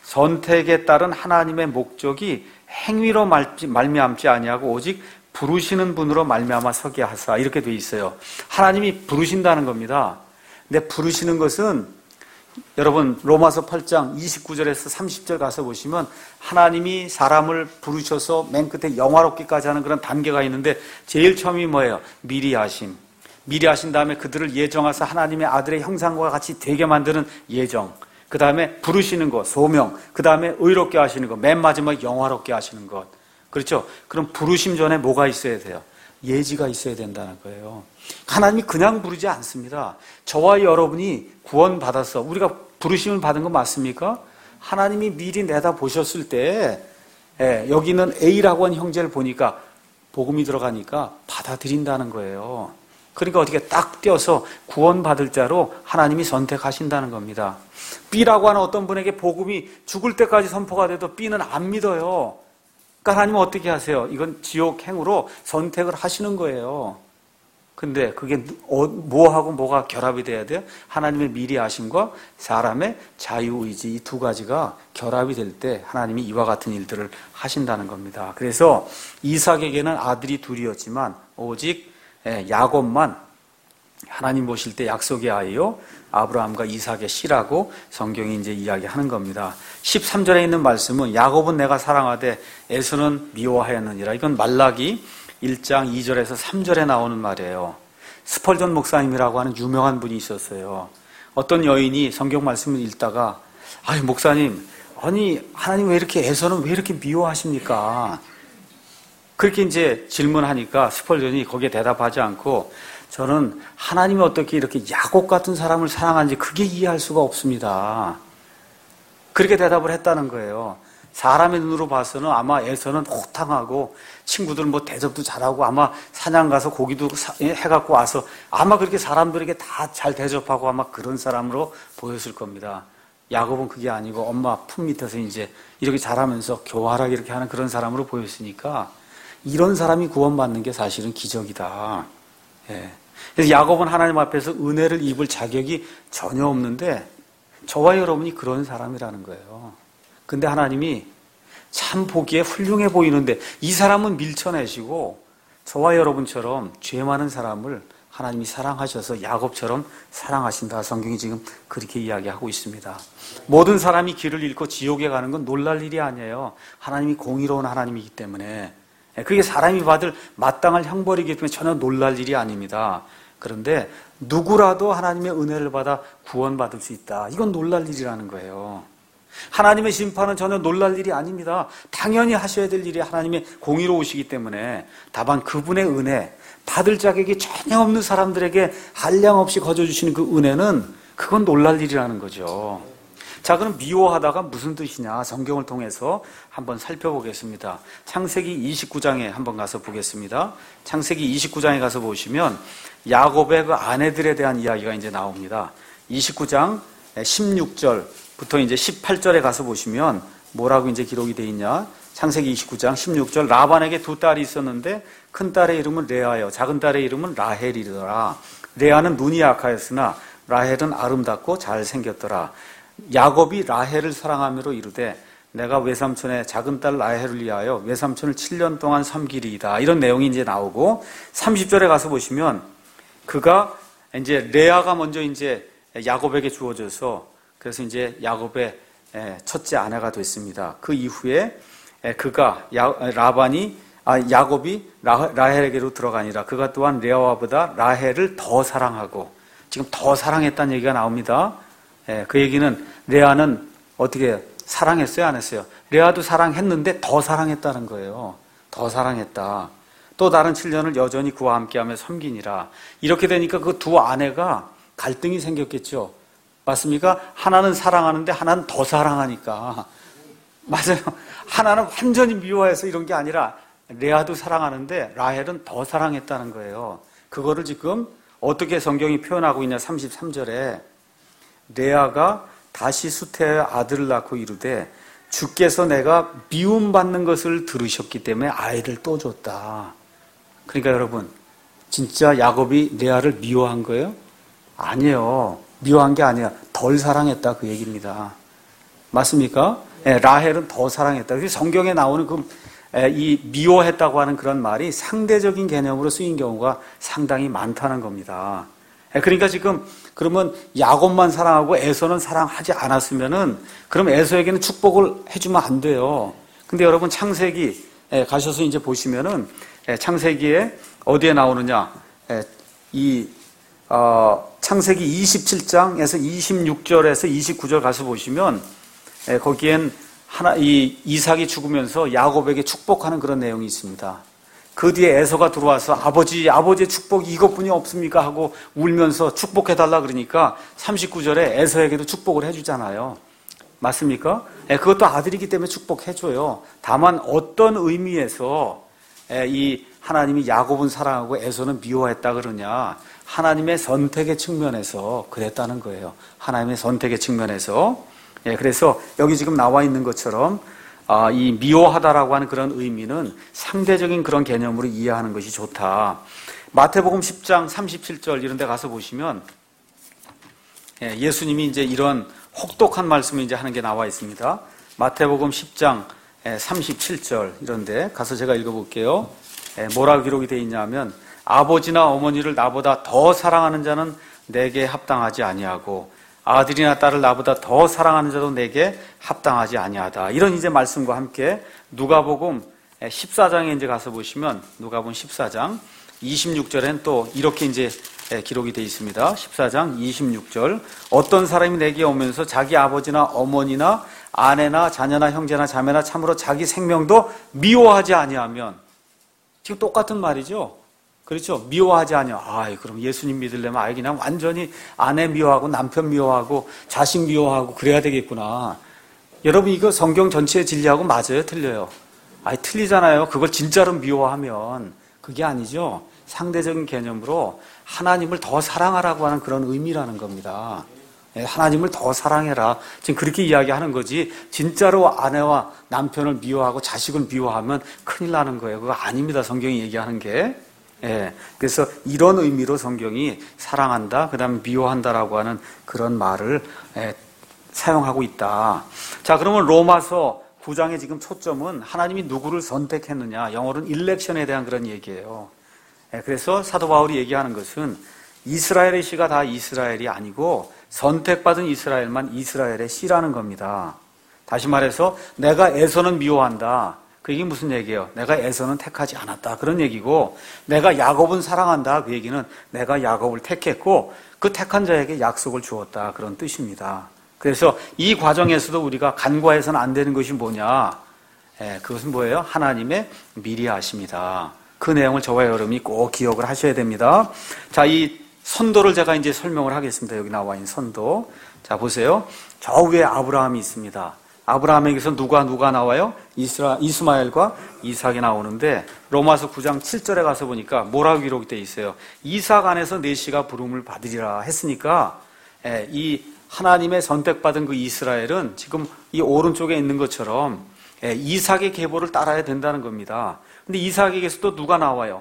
선택에 따른 하나님의 목적이 행위로 말미암지 아니하고 오직 부르시는 분으로 말미암아 서게 하사 이렇게 되어 있어요. 하나님이 부르신다는 겁니다. 근데 부르시는 것은 여러분 로마서 팔 장 이십구 절에서 삼십 절 가서 보시면 하나님이 사람을 부르셔서 맨 끝에 영화롭기까지 하는 그런 단계가 있는데 제일 처음이 뭐예요? 미리 하심. 미리 하신 다음에 그들을 예정하사 하나님의 아들의 형상과 같이 되게 만드는 예정. 그 다음에 부르시는 것, 소명. 그 다음에 의롭게 하시는 것. 맨 마지막에 영화롭게 하시는 것. 그렇죠? 그럼 부르심 전에 뭐가 있어야 돼요? 예지가 있어야 된다는 거예요. 하나님이 그냥 부르지 않습니다. 저와 여러분이 구원받아서 우리가 부르심을 받은 거 맞습니까? 하나님이 미리 내다보셨을 때 예, 여기는 A라고 하는 형제를 보니까 복음이 들어가니까 받아들인다는 거예요. 그러니까 어떻게 딱 떼어서 구원받을 자로 하나님이 선택하신다는 겁니다. B라고 하는 어떤 분에게 복음이 죽을 때까지 선포가 돼도 B는 안 믿어요. 그러니까 하나님은 어떻게 하세요? 이건 지옥 행으로 선택을 하시는 거예요. 근데 그게 뭐하고 뭐가 결합이 돼야 돼요? 하나님의 미리 하심과 사람의 자유의지 이 두 가지가 결합이 될 때 하나님이 이와 같은 일들을 하신다는 겁니다. 그래서 이삭에게는 아들이 둘이었지만 오직 야곱만 하나님 보실 때 약속의 아이요 아브라함과 이삭의 씨라고 성경이 이제 이야기하는 겁니다. 십삼 절에 있는 말씀은 야곱은 내가 사랑하되 에서는 미워하였느니라. 이건 말라기 일 장 이 절에서 삼 절에 나오는 말이에요. 스펄전 목사님이라고 하는 유명한 분이 있었어요. 어떤 여인이 성경 말씀을 읽다가 아유 목사님, 아니 하나님 왜 이렇게 에서는 왜 이렇게 미워하십니까? 그렇게 이제 질문하니까 스펄전이 거기에 대답하지 않고 저는 하나님이 어떻게 이렇게 야곱 같은 사람을 사랑하는지 그게 이해할 수가 없습니다. 그렇게 대답을 했다는 거예요. 사람의 눈으로 봐서는 아마 에서는 호탕하고 친구들 뭐 대접도 잘하고 아마 사냥 가서 고기도 해갖고 와서 아마 그렇게 사람들에게 다 잘 대접하고 아마 그런 사람으로 보였을 겁니다. 야곱은 그게 아니고 엄마 품 밑에서 이제 이렇게 잘하면서 교활하게 이렇게 하는 그런 사람으로 보였으니까 이런 사람이 구원받는 게 사실은 기적이다. 예. 그래서 야곱은 하나님 앞에서 은혜를 입을 자격이 전혀 없는데 저와 여러분이 그런 사람이라는 거예요. 근데 하나님이 참 보기에 훌륭해 보이는데 이 사람은 밀쳐내시고 저와 여러분처럼 죄 많은 사람을 하나님이 사랑하셔서 야곱처럼 사랑하신다. 성경이 지금 그렇게 이야기하고 있습니다. 모든 사람이 길을 잃고 지옥에 가는 건 놀랄 일이 아니에요. 하나님이 공의로운 하나님이기 때문에 그게 사람이 받을 마땅할 형벌이기 때문에 전혀 놀랄 일이 아닙니다. 그런데 누구라도 하나님의 은혜를 받아 구원받을 수 있다. 이건 놀랄 일이라는 거예요. 하나님의 심판은 전혀 놀랄 일이 아닙니다. 당연히 하셔야 될 일이 하나님의 공의로우시기 때문에 다만 그분의 은혜, 받을 자격이 전혀 없는 사람들에게 한량없이 거저주시는 그 은혜는 그건 놀랄 일이라는 거죠. 자, 그럼 미워하다가 무슨 뜻이냐? 성경을 통해서 한번 살펴보겠습니다. 창세기 이십구 장에 한번 가서 보겠습니다. 창세기 이십구 장에 가서 보시면 야곱의 그 아내들에 대한 이야기가 이제 나옵니다. 이십구 장 십육 절부터 이제 십팔 절에 가서 보시면 뭐라고 이제 기록이 되어 있냐? 창세기 이십구 장 십육 절 라반에게 두 딸이 있었는데 큰 딸의 이름은 레아요. 작은 딸의 이름은 라헬이더라. 레아는 눈이 약하였으나 라헬은 아름답고 잘생겼더라. 야곱이 라헬을 사랑하므로 이르되 내가 외삼촌의 작은 딸 라헬을 위하여 외삼촌을 칠 년 동안 섬기리이다. 이런 내용이 이제 나오고 삼십 절에 가서 보시면 그가 이제 레아가 먼저 이제 야곱에게 주어져서 그래서 이제 야곱의 첫째 아내가 됐습니다. 그 이후에 그가 라반이 아 야곱이 라헬에게로 들어가니라. 그가 또한 레아와보다 라헬을 더 사랑하고 지금 더 사랑했다는 얘기가 나옵니다. 예, 그 얘기는 레아는 어떻게 사랑했어요? 안 했어요? 레아도 사랑했는데 더 사랑했다는 거예요. 더 사랑했다. 또 다른 칠 년을 여전히 그와 함께하며 섬기니라. 이렇게 되니까 그 두 아내가 갈등이 생겼겠죠. 맞습니까? 하나는 사랑하는데 하나는 더 사랑하니까. 맞아요. 하나는 완전히 미워해서 이런 게 아니라 레아도 사랑하는데 라헬은 더 사랑했다는 거예요. 그거를 지금 어떻게 성경이 표현하고 있냐. 삼십삼 절에 레아가 다시 수태의 아들을 낳고 이르되 주께서 내가 미움받는 것을 들으셨기 때문에 아이를 또 줬다. 그러니까 여러분, 진짜 야곱이 레아를 미워한 거예요? 아니에요. 미워한 게 아니야. 덜 사랑했다 그 얘기입니다. 맞습니까? 예, 라헬은 더 사랑했다. 그래서 성경에 나오는 그, 예, 이 미워했다고 하는 그런 말이 상대적인 개념으로 쓰인 경우가 상당히 많다는 겁니다. 예, 그러니까 지금 그러면 야곱만 사랑하고 에서는 사랑하지 않았으면은 그럼 에서에게는 축복을 해주면 안 돼요. 근데 여러분 창세기 예, 가셔서 이제 보시면은 예, 창세기에 어디에 나오느냐? 예, 이 어, 창세기 이십칠 장에서 이십육 절에서 이십구 절 가서 보시면 예, 거기엔 하나 이 이삭이 죽으면서 야곱에게 축복하는 그런 내용이 있습니다. 그 뒤에 에서가 들어와서 아버지, 아버지의 축복이 이것뿐이 없습니까? 하고 울면서 축복해달라 그러니까 삼십구 절에 에서에게도 축복을 해주잖아요. 맞습니까? 예, 그것도 아들이기 때문에 축복해줘요. 다만 어떤 의미에서 예, 이 하나님이 야곱은 사랑하고 에서는 미워했다 그러냐? 하나님의 선택의 측면에서 그랬다는 거예요. 하나님의 선택의 측면에서. 예, 그래서 여기 지금 나와 있는 것처럼 아, 이 미워하다라고 하는 그런 의미는 상대적인 그런 개념으로 이해하는 것이 좋다. 마태복음 십 장 삼십칠 절 이런 데 가서 보시면 예, 예수님이 이제 이런 혹독한 말씀을 이제 하는 게 나와 있습니다. 마태복음 십 장 삼십칠 절 이런 데 가서 제가 읽어볼게요. 예, 뭐라고 기록이 되어 있냐면 아버지나 어머니를 나보다 더 사랑하는 자는 내게 합당하지 아니하고 아들이나 딸을 나보다 더 사랑하는 자도 내게 합당하지 아니하다. 이런 이제 말씀과 함께 누가복음 십사 장에 이제 가서 보시면 누가복음 십사 장 이십육 절엔 또 이렇게 이제 기록이 되어 있습니다. 십사 장 이십육 절 어떤 사람이 내게 오면서 자기 아버지나 어머니나 아내나 자녀나 형제나 자매나 참으로 자기 생명도 미워하지 아니하면 지금 똑같은 말이죠. 그렇죠? 미워하지 않냐. 아, 그럼 예수님 믿으려면 아예 그냥 완전히 아내 미워하고 남편 미워하고 자식 미워하고 그래야 되겠구나. 여러분 이거 성경 전체의 진리하고 맞아요? 틀려요? 아예 틀리잖아요. 그걸 진짜로 미워하면 그게 아니죠. 상대적인 개념으로 하나님을 더 사랑하라고 하는 그런 의미라는 겁니다. 하나님을 더 사랑해라. 지금 그렇게 이야기하는 거지. 진짜로 아내와 남편을 미워하고 자식을 미워하면 큰일 나는 거예요. 그거 아닙니다. 성경이 얘기하는 게. 예, 그래서 이런 의미로 성경이 사랑한다, 그 다음에 미워한다라고 하는 그런 말을 예, 사용하고 있다. 자, 그러면 로마서 구 장의 지금 초점은 하나님이 누구를 선택했느냐, 영어로는 일렉션에 대한 그런 얘기예요. 예, 그래서 사도 바울이 얘기하는 것은 이스라엘의 씨가 다 이스라엘이 아니고 선택받은 이스라엘만 이스라엘의 씨라는 겁니다. 다시 말해서 내가 에서는 미워한다. 그 얘기 무슨 얘기예요? 내가 에서는 택하지 않았다. 그런 얘기고 내가 야곱은 사랑한다. 그 얘기는 내가 야곱을 택했고 그 택한 자에게 약속을 주었다. 그런 뜻입니다. 그래서 이 과정에서도 우리가 간과해서는 안 되는 것이 뭐냐? 예, 그것은 뭐예요? 하나님의 미리 아십니다. 그 내용을 저와 여러분이 꼭 기억을 하셔야 됩니다. 자, 이 선도를 제가 이제 설명을 하겠습니다. 여기 나와 있는 선도. 자, 보세요. 저 위에 아브라함이 있습니다. 아브라함에게서 누가 누가 나와요? 이스라, 이스마엘과 이삭이 나오는데 로마서 구 장 칠 절에 가서 보니까 뭐라고 기록이 되어 있어요? 이삭 안에서 네 씨가 부름을 받으리라 했으니까 예, 이 하나님의 선택받은 그 이스라엘은 지금 이 오른쪽에 있는 것처럼 예, 이삭의 계보를 따라야 된다는 겁니다. 근데 이삭에게서 또 누가 나와요?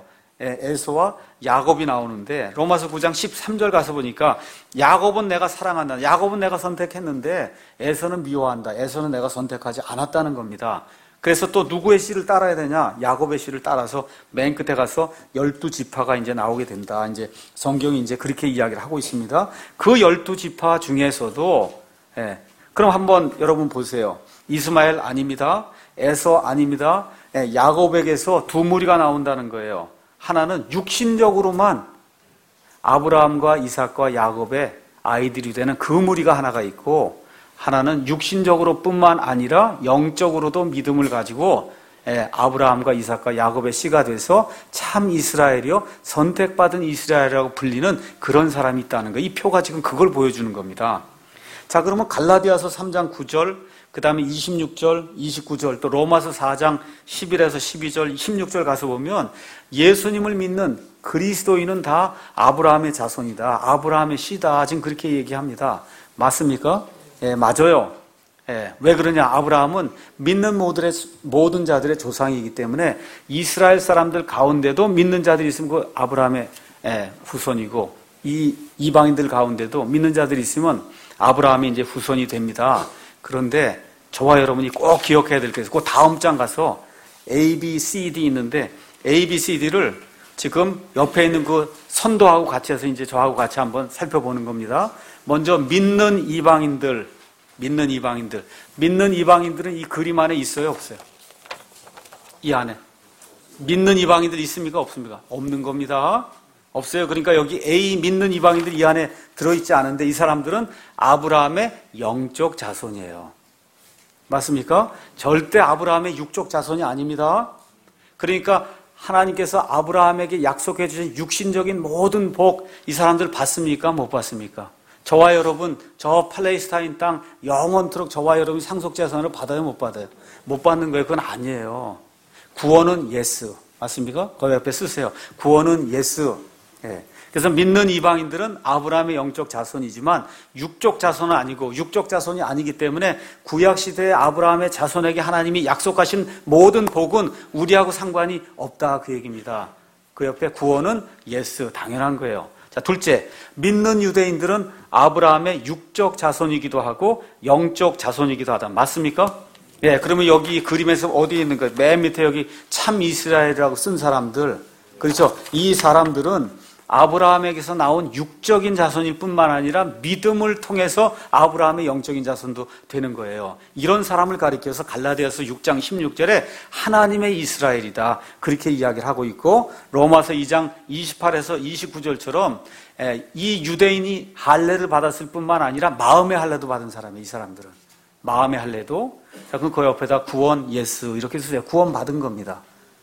에서와 야곱이 나오는데 로마서 구 장 십삼 절 가서 보니까 야곱은 내가 사랑한다. 야곱은 내가 선택했는데 에서는 미워한다. 에서는 내가 선택하지 않았다는 겁니다. 그래서 또 누구의 씨를 따라야 되냐? 야곱의 씨를 따라서 맨 끝에 가서 열두 지파가 이제 나오게 된다. 이제 성경이 이제 그렇게 이야기를 하고 있습니다. 그 열두 지파 중에서도 예, 그럼 한번 여러분 보세요. 이스마엘 아닙니다. 에서 아닙니다. 예, 야곱에게서 두 무리가 나온다는 거예요. 하나는 육신적으로만 아브라함과 이삭과 야곱의 아이들이 되는 그 무리가 하나가 있고, 하나는 육신적으로 뿐만 아니라 영적으로도 믿음을 가지고 예, 아브라함과 이삭과 야곱의 씨가 돼서 참 이스라엘이요, 선택받은 이스라엘이라고 불리는 그런 사람이 있다는 거예요. 이 표가 지금 그걸 보여주는 겁니다. 자, 그러면 갈라디아서 삼 장 구 절, 그 다음에 이십육 절, 이십구 절, 또 로마서 사 장 십일에서 십이 절, 십육 절 가서 보면 예수님을 믿는 그리스도인은 다 아브라함의 자손이다, 아브라함의 씨다, 지금 그렇게 얘기합니다. 맞습니까? 예, 맞아요. 예, 왜 그러냐? 아브라함은 믿는 모든, 모든 자들의 조상이기 때문에 이스라엘 사람들 가운데도 믿는 자들이 있으면 그 아브라함의 예, 후손이고, 이 이방인들 가운데도 믿는 자들이 있으면 아브라함이 이제 후손이 됩니다. 그런데 저와 여러분이 꼭 기억해야 될 게 있어요. 그 다음 장 가서 A, B, C, D 있는데 A, B, C, D를 지금 옆에 있는 그 선도하고 같이 해서 이제 저하고 같이 한번 살펴보는 겁니다. 먼저 믿는 이방인들, 믿는 이방인들. 믿는 이방인들은 이 그림 안에 있어요, 없어요? 이 안에. 믿는 이방인들 있습니까, 없습니까? 없는 겁니다. 없어요. 그러니까 여기 A 믿는 이방인들 이 안에 들어있지 않은데 이 사람들은 아브라함의 영적 자손이에요. 맞습니까? 절대 아브라함의 육적 자손이 아닙니다. 그러니까 하나님께서 아브라함에게 약속해 주신 육신적인 모든 복, 이 사람들 받습니까? 못 받습니까? 저와 여러분, 저 팔레스타인 땅 영원토록 저와 여러분이 상속자산을 받아요, 못 받아요? 못 받는 거예요. 그건 아니에요. 구원은 예스. 맞습니까? 거기 옆에 쓰세요. 구원은 예스. 예. 그래서 믿는 이방인들은 아브라함의 영적 자손이지만 육적 자손은 아니고, 육적 자손이 아니기 때문에 구약시대의 아브라함의 자손에게 하나님이 약속하신 모든 복은 우리하고 상관이 없다, 그 얘기입니다. 그 옆에 구원은 예스, 당연한 거예요. 자, 둘째, 믿는 유대인들은 아브라함의 육적 자손이기도 하고 영적 자손이기도 하다. 맞습니까? 예, 그러면 여기 그림에서 어디에 있는 거예요? 맨 밑에 여기 참 이스라엘이라고 쓴 사람들. 그렇죠? 이 사람들은 아브라함에게서 나온 육적인 자손일 뿐만 아니라 믿음을 통해서 아브라함의 영적인 자손도 되는 거예요. 이런 사람을 가리켜서 갈라디아서 육 장 십육 절에 하나님의 이스라엘이다, 그렇게 이야기를 하고 있고, 로마서 이 장 이십팔에서 이십구 절처럼 이 유대인이 할례를 받았을 뿐만 아니라 마음의 할례도 받은 사람이에요. 이 사람들은 마음의 할례도. 자, 그럼 그 옆에다 구원 예스 이렇게 쓰세요. 구원 받은 겁니다.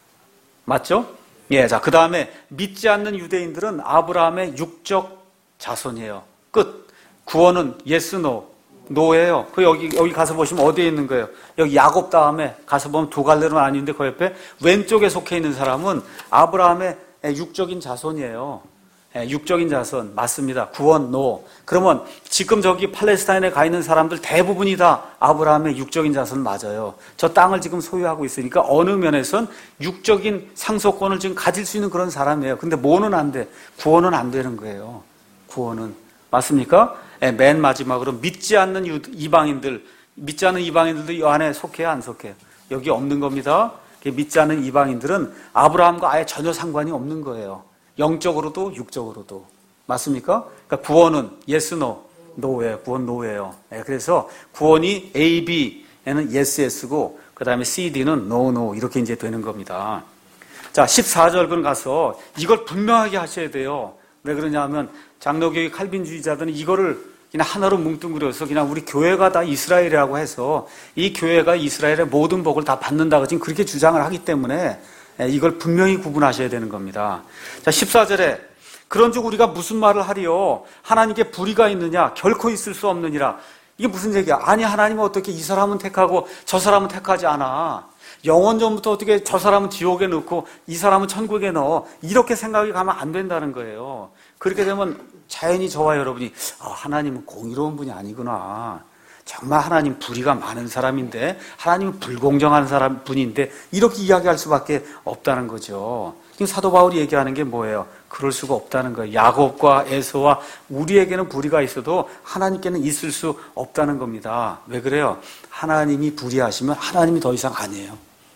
맞죠? 예, 자, 그 다음에 믿지 않는 유대인들은 아브라함의 육적 자손이에요. 끝. 구원은 yes, no, no예요. 그 여기 여기 가서 보시면 어디에 있는 거예요? 여기 야곱 다음에 가서 보면 두 갈래로 나뉘는데 그 옆에 왼쪽에 속해 있는 사람은 아브라함의 육적인 자손이에요. 예, 육적인 자손 맞습니다. 구원 no. 그러면 지금 저기 팔레스타인에 가 있는 사람들 대부분이 다 아브라함의 육적인 자손 맞아요. 저 땅을 지금 소유하고 있으니까 어느 면에선 육적인 상속권을 지금 가질 수 있는 그런 사람이에요. 근데 뭐는 안 돼? 구원은 안 되는 거예요. 구원은. 맞습니까? 예, 맨 마지막으로 믿지 않는 유, 이방인들, 믿지 않는 이방인들도 이 안에 속해요, 안 속해요? 여기 없는 겁니다. 믿지 않는 이방인들은 아브라함과 아예 전혀 상관이 없는 거예요. 영적으로도 육적으로도. 맞습니까? 그러니까 구원은 yes, no, no예요. 구원 no예요. 네, 그래서 구원이 A, B에는 yes, yes고 그 다음에 C, D는 no, no 이렇게 이제 되는 겁니다. 자, 십사 절근 가서 이걸 분명하게 하셔야 돼요. 왜 그러냐면 장로교의 칼빈주의자들은 이거를 그냥 하나로 뭉뚱그려서 그냥 우리 교회가 다 이스라엘이라고 해서 이 교회가 이스라엘의 모든 복을 다 받는다고 지금 그렇게 주장을 하기 때문에 이걸 분명히 구분하셔야 되는 겁니다. 자, 십사 절에 그런즉 우리가 무슨 말을 하리요? 하나님께 불의가 있느냐? 결코 있을 수 없느니라. 이게 무슨 얘기야? 아니, 하나님은 어떻게 이 사람은 택하고 저 사람은 택하지 않아? 영원 전부터 어떻게 저 사람은 지옥에 넣고 이 사람은 천국에 넣어? 이렇게 생각이 가면 안 된다는 거예요. 그렇게 되면 자연히 저와 여러분이 아, 하나님은 공의로운 분이 아니구나. 정말 하나님 불의가 많은 사람인데 하나님은 불공정한 사람 분인데 이렇게 이야기할 수밖에 없다는 거죠. 지금 사도 바울이 얘기하는 게 뭐예요? 그럴 수가 없다는 거예요. 야곱과 에서와 우리에게는 불의가 있어도 하나님께는 있을 수 없다는 겁니다. 왜 그래요? 하나님이 불의하시면 하나님이 더 이상 아니에요.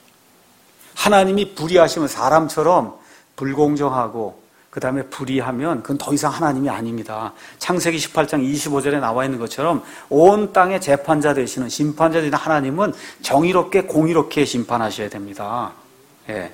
하나님이 불의하시면 사람처럼 불공정하고 그 다음에 불의하면 그건 더 이상 하나님이 아닙니다. 창세기 십팔 장 이십오 절에 나와 있는 것처럼 온 땅의 재판자 되시는 심판자 되시는 하나님은 정의롭게 공의롭게 심판하셔야 됩니다. 예.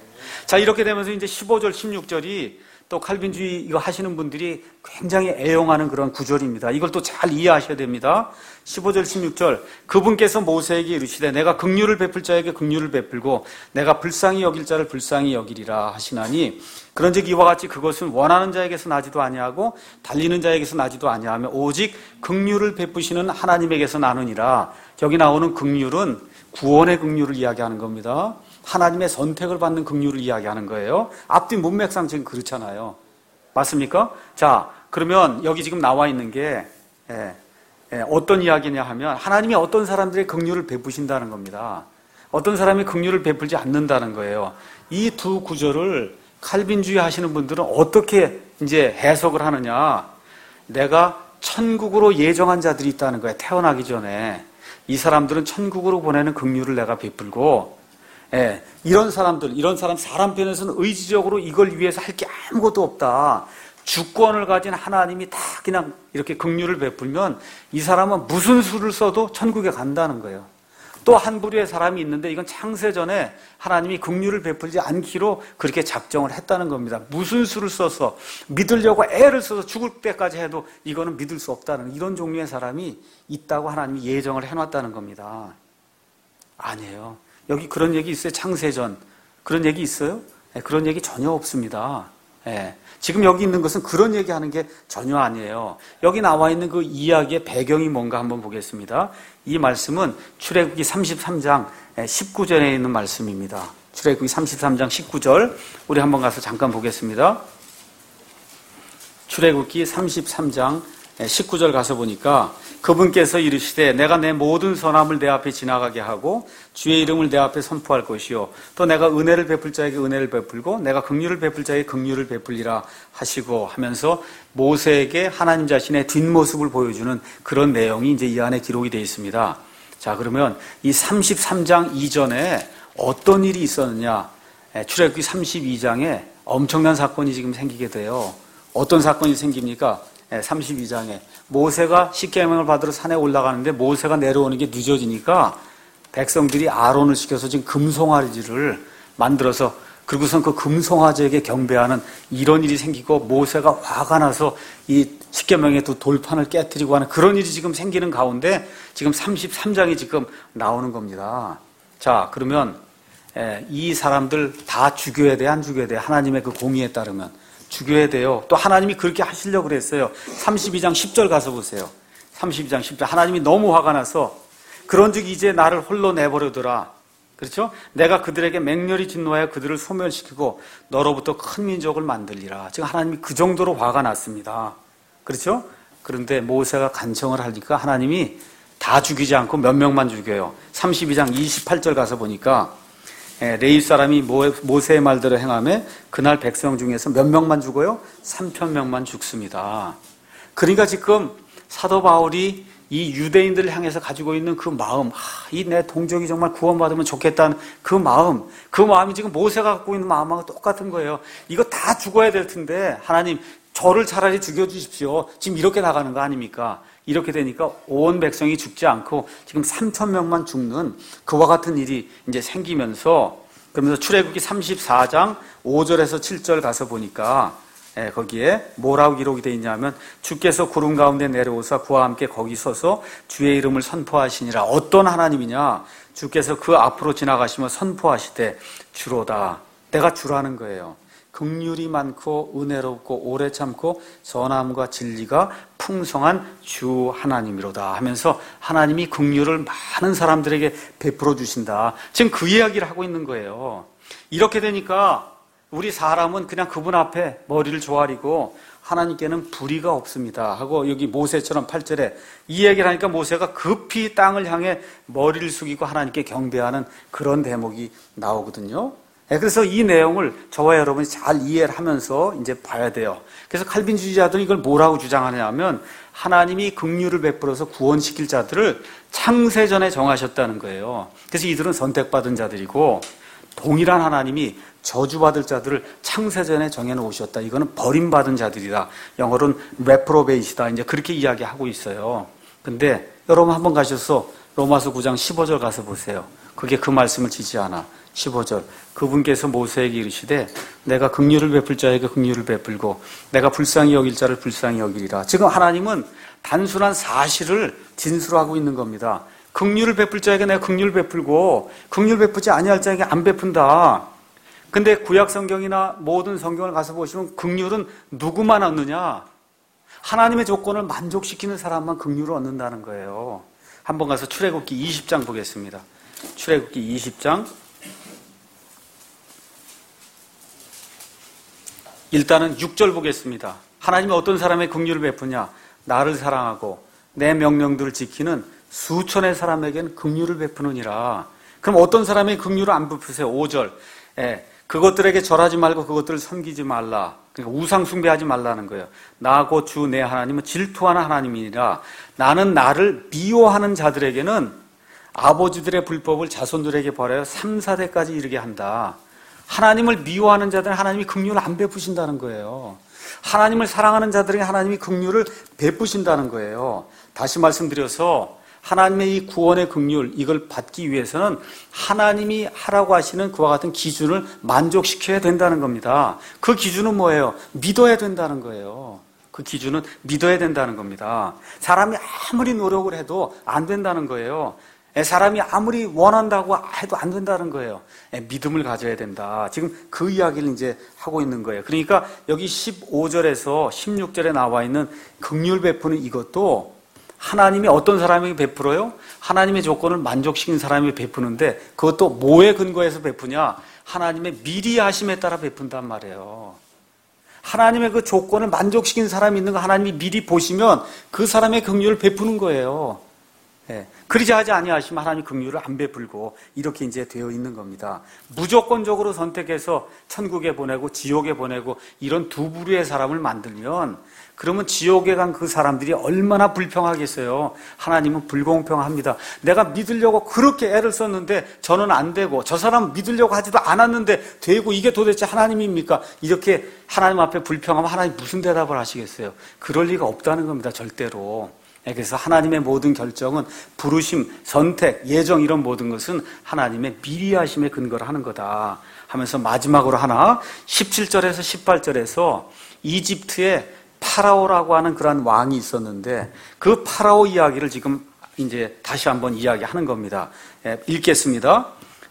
자, 이렇게 되면서 이제 십오 절, 십육 절이 또 칼빈주의 이거 하시는 분들이 굉장히 애용하는 그런 구절입니다. 이걸 또 잘 이해하셔야 됩니다. 십오 절, 십육 절. 그분께서 모세에게 이르시되 내가 긍휼을 베풀 자에게 긍휼을 베풀고 내가 불쌍히 여길 자를 불쌍히 여기리라 하시나니 그런즉 이와 같이 그것은 원하는 자에게서 나지도 아니하고 달리는 자에게서 나지도 아니하며 오직 긍휼을 베푸시는 하나님에게서 나느니라. 여기 나오는 긍휼은 구원의 긍휼을 이야기하는 겁니다. 하나님의 선택을 받는 긍휼을 이야기하는 거예요. 앞뒤 문맥상 지금 그렇잖아요. 맞습니까? 자, 그러면 여기 지금 나와 있는 게 예, 예, 어떤 이야기냐 하면 하나님이 어떤 사람들의 긍휼을 베푸신다는 겁니다. 어떤 사람이 긍휼을 베풀지 않는다는 거예요. 이 두 구절을 칼빈주의 하시는 분들은 어떻게 이제 해석을 하느냐? 내가 천국으로 예정한 자들이 있다는 거예요. 태어나기 전에 이 사람들은 천국으로 보내는 긍휼을 내가 베풀고, 예, 이런 사람들, 이런 사람, 사람 편에서는 의지적으로 이걸 위해서 할 게 아무것도 없다. 주권을 가진 하나님이 다 그냥 이렇게 긍휼을 베풀면 이 사람은 무슨 수를 써도 천국에 간다는 거예요. 또 한 부류의 사람이 있는데 이건 창세전에 하나님이 긍휼을 베풀지 않기로 그렇게 작정을 했다는 겁니다. 무슨 수를 써서 믿으려고 애를 써서 죽을 때까지 해도 이거는 믿을 수 없다는 이런 종류의 사람이 있다고 하나님이 예정을 해놨다는 겁니다. 아니에요. 여기 그런 얘기 있어요? 창세전 그런 얘기 있어요? 네, 그런 얘기 전혀 없습니다. 네, 지금 여기 있는 것은 그런 얘기하는 게 전혀 아니에요. 여기 나와 있는 그 이야기의 배경이 뭔가 한번 보겠습니다. 이 말씀은 출애굽기 삼십삼 장 십구 절에 있는 말씀입니다. 출애굽기 삼십삼 장 십구 절 우리 한번 가서 잠깐 보겠습니다. 출애굽기 삼십삼 장 십구 절 가서 보니까 그분께서 이르시되 내가 내 모든 선함을 내 앞에 지나가게 하고 주의 이름을 내 앞에 선포할 것이요 또 내가 은혜를 베풀 자에게 은혜를 베풀고 내가 긍휼을 베풀 자에게 긍휼을 베풀리라 하시고 하면서 모세에게 하나님 자신의 뒷모습을 보여주는 그런 내용이 이제 이 안에 기록이 되어 있습니다. 자, 그러면 이 삼십삼 장 이전에 어떤 일이 있었느냐? 출애굽기 삼십이 장에 엄청난 사건이 지금 생기게 돼요. 어떤 사건이 생깁니까? 삼십이 장에 모세가 십계명을 받으러 산에 올라가는데 모세가 내려오는 게 늦어지니까 백성들이 아론을 시켜서 지금 금송아지를 만들어서 그리고선 그 금송아지에게 경배하는 이런 일이 생기고 모세가 화가 나서 이 십계명의 두 돌판을 깨뜨리고 하는 그런 일이 지금 생기는 가운데 지금 삼십삼 장이 지금 나오는 겁니다. 자, 그러면 이 사람들 다 죽여야 돼, 안 죽여야 돼? 하나님의 그 공의에 따르면 죽여야 돼요. 또 하나님이 그렇게 하시려고 그랬어요. 삼십이 장 십 절 가서 보세요. 삼십이 장 십 절 하나님이 너무 화가 나서 그런즉 이제 나를 홀로 내버려두라. 그렇죠? 내가 그들에게 맹렬히 진노하여 그들을 소멸시키고 너로부터 큰 민족을 만들리라. 지금 하나님이 그 정도로 화가 났습니다. 그렇죠? 그런데 모세가 간청을 하니까 하나님이 다 죽이지 않고 몇 명만 죽여요. 삼십이 장 이십팔 절 가서 보니까 레위 사람이 모세의 말대로 행하며 그날 백성 중에서 몇 명만 죽어요? 삼천 명만 죽습니다. 그러니까 지금 사도 바울이 이 유대인들을 향해서 가지고 있는 그 마음, 이 내 동족이 정말 구원받으면 좋겠다는 그 마음, 그 마음이 지금 모세가 갖고 있는 마음하고 똑같은 거예요. 이거 다 죽어야 될 텐데 하나님 저를 차라리 죽여주십시오. 지금 이렇게 나가는 거 아닙니까? 이렇게 되니까 온 백성이 죽지 않고 지금 삼천 명만 죽는 그와 같은 일이 이제 생기면서 그러면서 출애굽기 삼십사 장 오 절에서 칠 절 가서 보니까 예, 거기에 뭐라고 기록이 되어 있냐면 주께서 구름 가운데 내려오사 그와 함께 거기 서서 주의 이름을 선포하시니라. 어떤 하나님이냐? 주께서 그 앞으로 지나가시며 선포하시되 주로다. 내가 주라는 거예요. 긍휼이 많고 은혜롭고 오래 참고 선함과 진리가 풍성한 주 하나님이로다 하면서 하나님이 긍휼을 많은 사람들에게 베풀어 주신다. 지금 그 이야기를 하고 있는 거예요. 이렇게 되니까 우리 사람은 그냥 그분 앞에 머리를 조아리고 하나님께는 불의가 없습니다 하고 여기 모세처럼 팔 절에 이 얘기를 하니까 모세가 급히 땅을 향해 머리를 숙이고 하나님께 경배하는 그런 대목이 나오거든요. 그래서 이 내용을 저와 여러분이 잘 이해를 하면서 이제 봐야 돼요. 그래서 칼빈주의자들은 이걸 뭐라고 주장하냐 하면 하나님이 긍휼을 베풀어서 구원시킬 자들을 창세전에 정하셨다는 거예요. 그래서 이들은 선택받은 자들이고 동일한 하나님이 저주받을 자들을 창세전에 정해놓으셨다. 이거는 버림받은 자들이다. 영어로는 reprobate이다. 이제 그렇게 이야기하고 있어요. 근데 여러분 한번 가셔서 로마서 구 장 십오 절 가서 보세요. 그게 그 말씀을 지지 않아. 십오 절. 그분께서 모세에게 이르시되 내가 긍휼을 베풀 자에게 긍휼을 베풀고 내가 불쌍히 여길 자를 불쌍히 여기리라. 지금 하나님은 단순한 사실을 진술하고 있는 겁니다. 긍휼을 베풀 자에게 내가 긍휼을 베풀고 긍휼 베푸지 아니할 자에게 안 베푼다. 근데 구약 성경이나 모든 성경을 가서 보시면 긍휼은 누구만 얻느냐? 하나님의 조건을 만족시키는 사람만 긍휼을 얻는다는 거예요. 한번 가서 출애굽기 이십 장 보겠습니다. 출애굽기 이십 장. 일단은 육 절 보겠습니다. 하나님이 어떤 사람의 긍휼을 베푸냐? 나를 사랑하고 내 명령들을 지키는 수천의 사람에게는 긍휼을 베푸느니라. 그럼 어떤 사람의 긍휼을 안 베푸세요? 오 절. 예, 그것들에게 절하지 말고 그것들을 섬기지 말라. 그러니까 우상 숭배하지 말라는 거예요. 나 곧 주 내 하나님은 질투하는 하나님이니라. 나는 나를 미워하는 자들에게는 아버지들의 불법을 자손들에게 벌하여 삼, 사 대까지 이르게 한다. 하나님을 미워하는 자들은 하나님이 긍휼을 안 베푸신다는 거예요. 하나님을 사랑하는 자들에게 하나님이 긍휼을 베푸신다는 거예요. 다시 말씀드려서 하나님의 이 구원의 긍휼, 이걸 받기 위해서는 하나님이 하라고 하시는 그와 같은 기준을 만족시켜야 된다는 겁니다. 그 기준은 뭐예요? 믿어야 된다는 거예요. 그 기준은 믿어야 된다는 겁니다. 사람이 아무리 노력을 해도 안 된다는 거예요. 사람이 아무리 원한다고 해도 안 된다는 거예요. 믿음을 가져야 된다. 지금 그 이야기를 이제 하고 있는 거예요. 그러니까 여기 십오 절에서 십육 절에 나와 있는 긍휼 베푸는 이것도 하나님이 어떤 사람에게 베풀어요? 하나님의 조건을 만족시킨 사람이 베푸는데 그것도 뭐에 근거해서 베푸냐? 하나님의 미리 하심에 따라 베푼단 말이에요. 하나님의 그 조건을 만족시킨 사람이 있는 거 하나님이 미리 보시면 그 사람의 긍휼을 베푸는 거예요. 예. 그러지 하지 아니하시면 하나님 긍휼을 안 베풀고 이렇게 이제 되어 있는 겁니다. 무조건적으로 선택해서 천국에 보내고 지옥에 보내고 이런 두 부류의 사람을 만들면 그러면 지옥에 간 그 사람들이 얼마나 불평하겠어요. 하나님은 불공평합니다. 내가 믿으려고 그렇게 애를 썼는데 저는 안 되고 저 사람 믿으려고 하지도 않았는데 되고 이게 도대체 하나님입니까? 이렇게 하나님 앞에 불평하면 하나님 무슨 대답을 하시겠어요? 그럴 리가 없다는 겁니다. 절대로. 그래서 하나님의 모든 결정은 부르심, 선택, 예정 이런 모든 것은 하나님의 미리 하심에 근거를 하는 거다 하면서 마지막으로 하나 십칠 절에서 십팔 절에서 이집트에 파라오라고 하는 그런 왕이 있었는데 그 파라오 이야기를 지금 이제 다시 한번 이야기하는 겁니다. 읽겠습니다.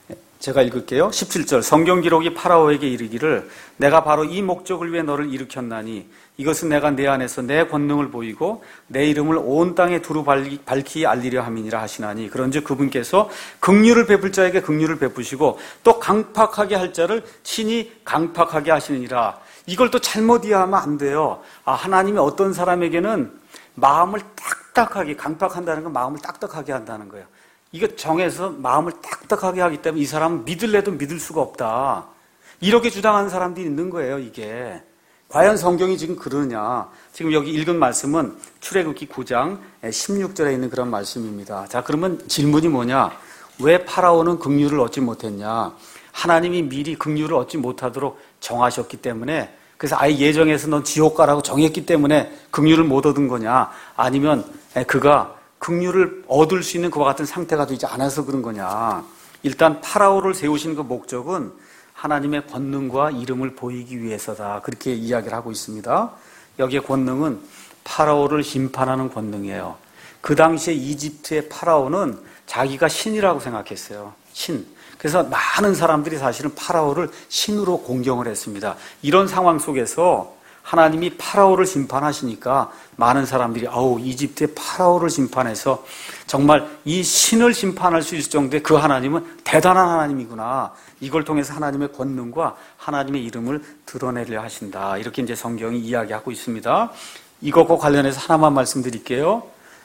제가 읽을게요. 십칠 절. 성경 기록이 파라오에게 이르기를 내가 바로 이 목적을 위해 너를 일으켰나니 이것은 내가 내 안에서 내 권능을 보이고 내 이름을 온 땅에 두루 밝히 알리려 함이니라 하시나니 그런즉 그분께서 긍휼을 베풀 자에게 긍휼을 베푸시고 또 강팍하게 할 자를 친히 강팍하게 하시느니라. 이걸 또 잘못 이해하면 안 돼요. 아, 하나님이 어떤 사람에게는 마음을 딱딱하게, 강팍한다는 건 마음을 딱딱하게 한다는 거예요. 이거 정해서 마음을 딱딱하게 하기 때문에 이 사람은 믿을래도 믿을 수가 없다. 이렇게 주장하는 사람들이 있는 거예요, 이게. 과연 성경이 지금 그러냐? 지금 여기 읽은 말씀은 출애굽기 구 장 십육 절에 있는 그런 말씀입니다. 자, 그러면 질문이 뭐냐? 왜 파라오는 긍휼을 얻지 못했냐? 하나님이 미리 긍휼을 얻지 못하도록 정하셨기 때문에 그래서 아예 예정에서 넌 지옥 가라고 정했기 때문에 긍휼을 못 얻은 거냐? 아니면 그가 긍휼을 얻을 수 있는 그와 같은 상태가 되지 않아서 그런 거냐? 일단 파라오를 세우신 그 목적은 하나님의 권능과 이름을 보이기 위해서다. 그렇게 이야기를 하고 있습니다. 여기에 권능은 파라오를 심판하는 권능이에요. 그 당시에 이집트의 파라오는 자기가 신이라고 생각했어요. 신. 그래서 많은 사람들이 사실은 파라오를 신으로 공경을 했습니다. 이런 상황 속에서 하나님이 파라오를 심판하시니까 많은 사람들이 아우 이집트의 파라오를 심판해서 정말 이 신을 심판할 수 있을 정도의 그 하나님은 대단한 하나님이구나. 이걸 통해서 하나님의 권능과 하나님의 이름을 드러내려 하신다. 이렇게 이제 성경이 이야기하고 있습니다. 이것과 관련해서 하나만 말씀드릴게요.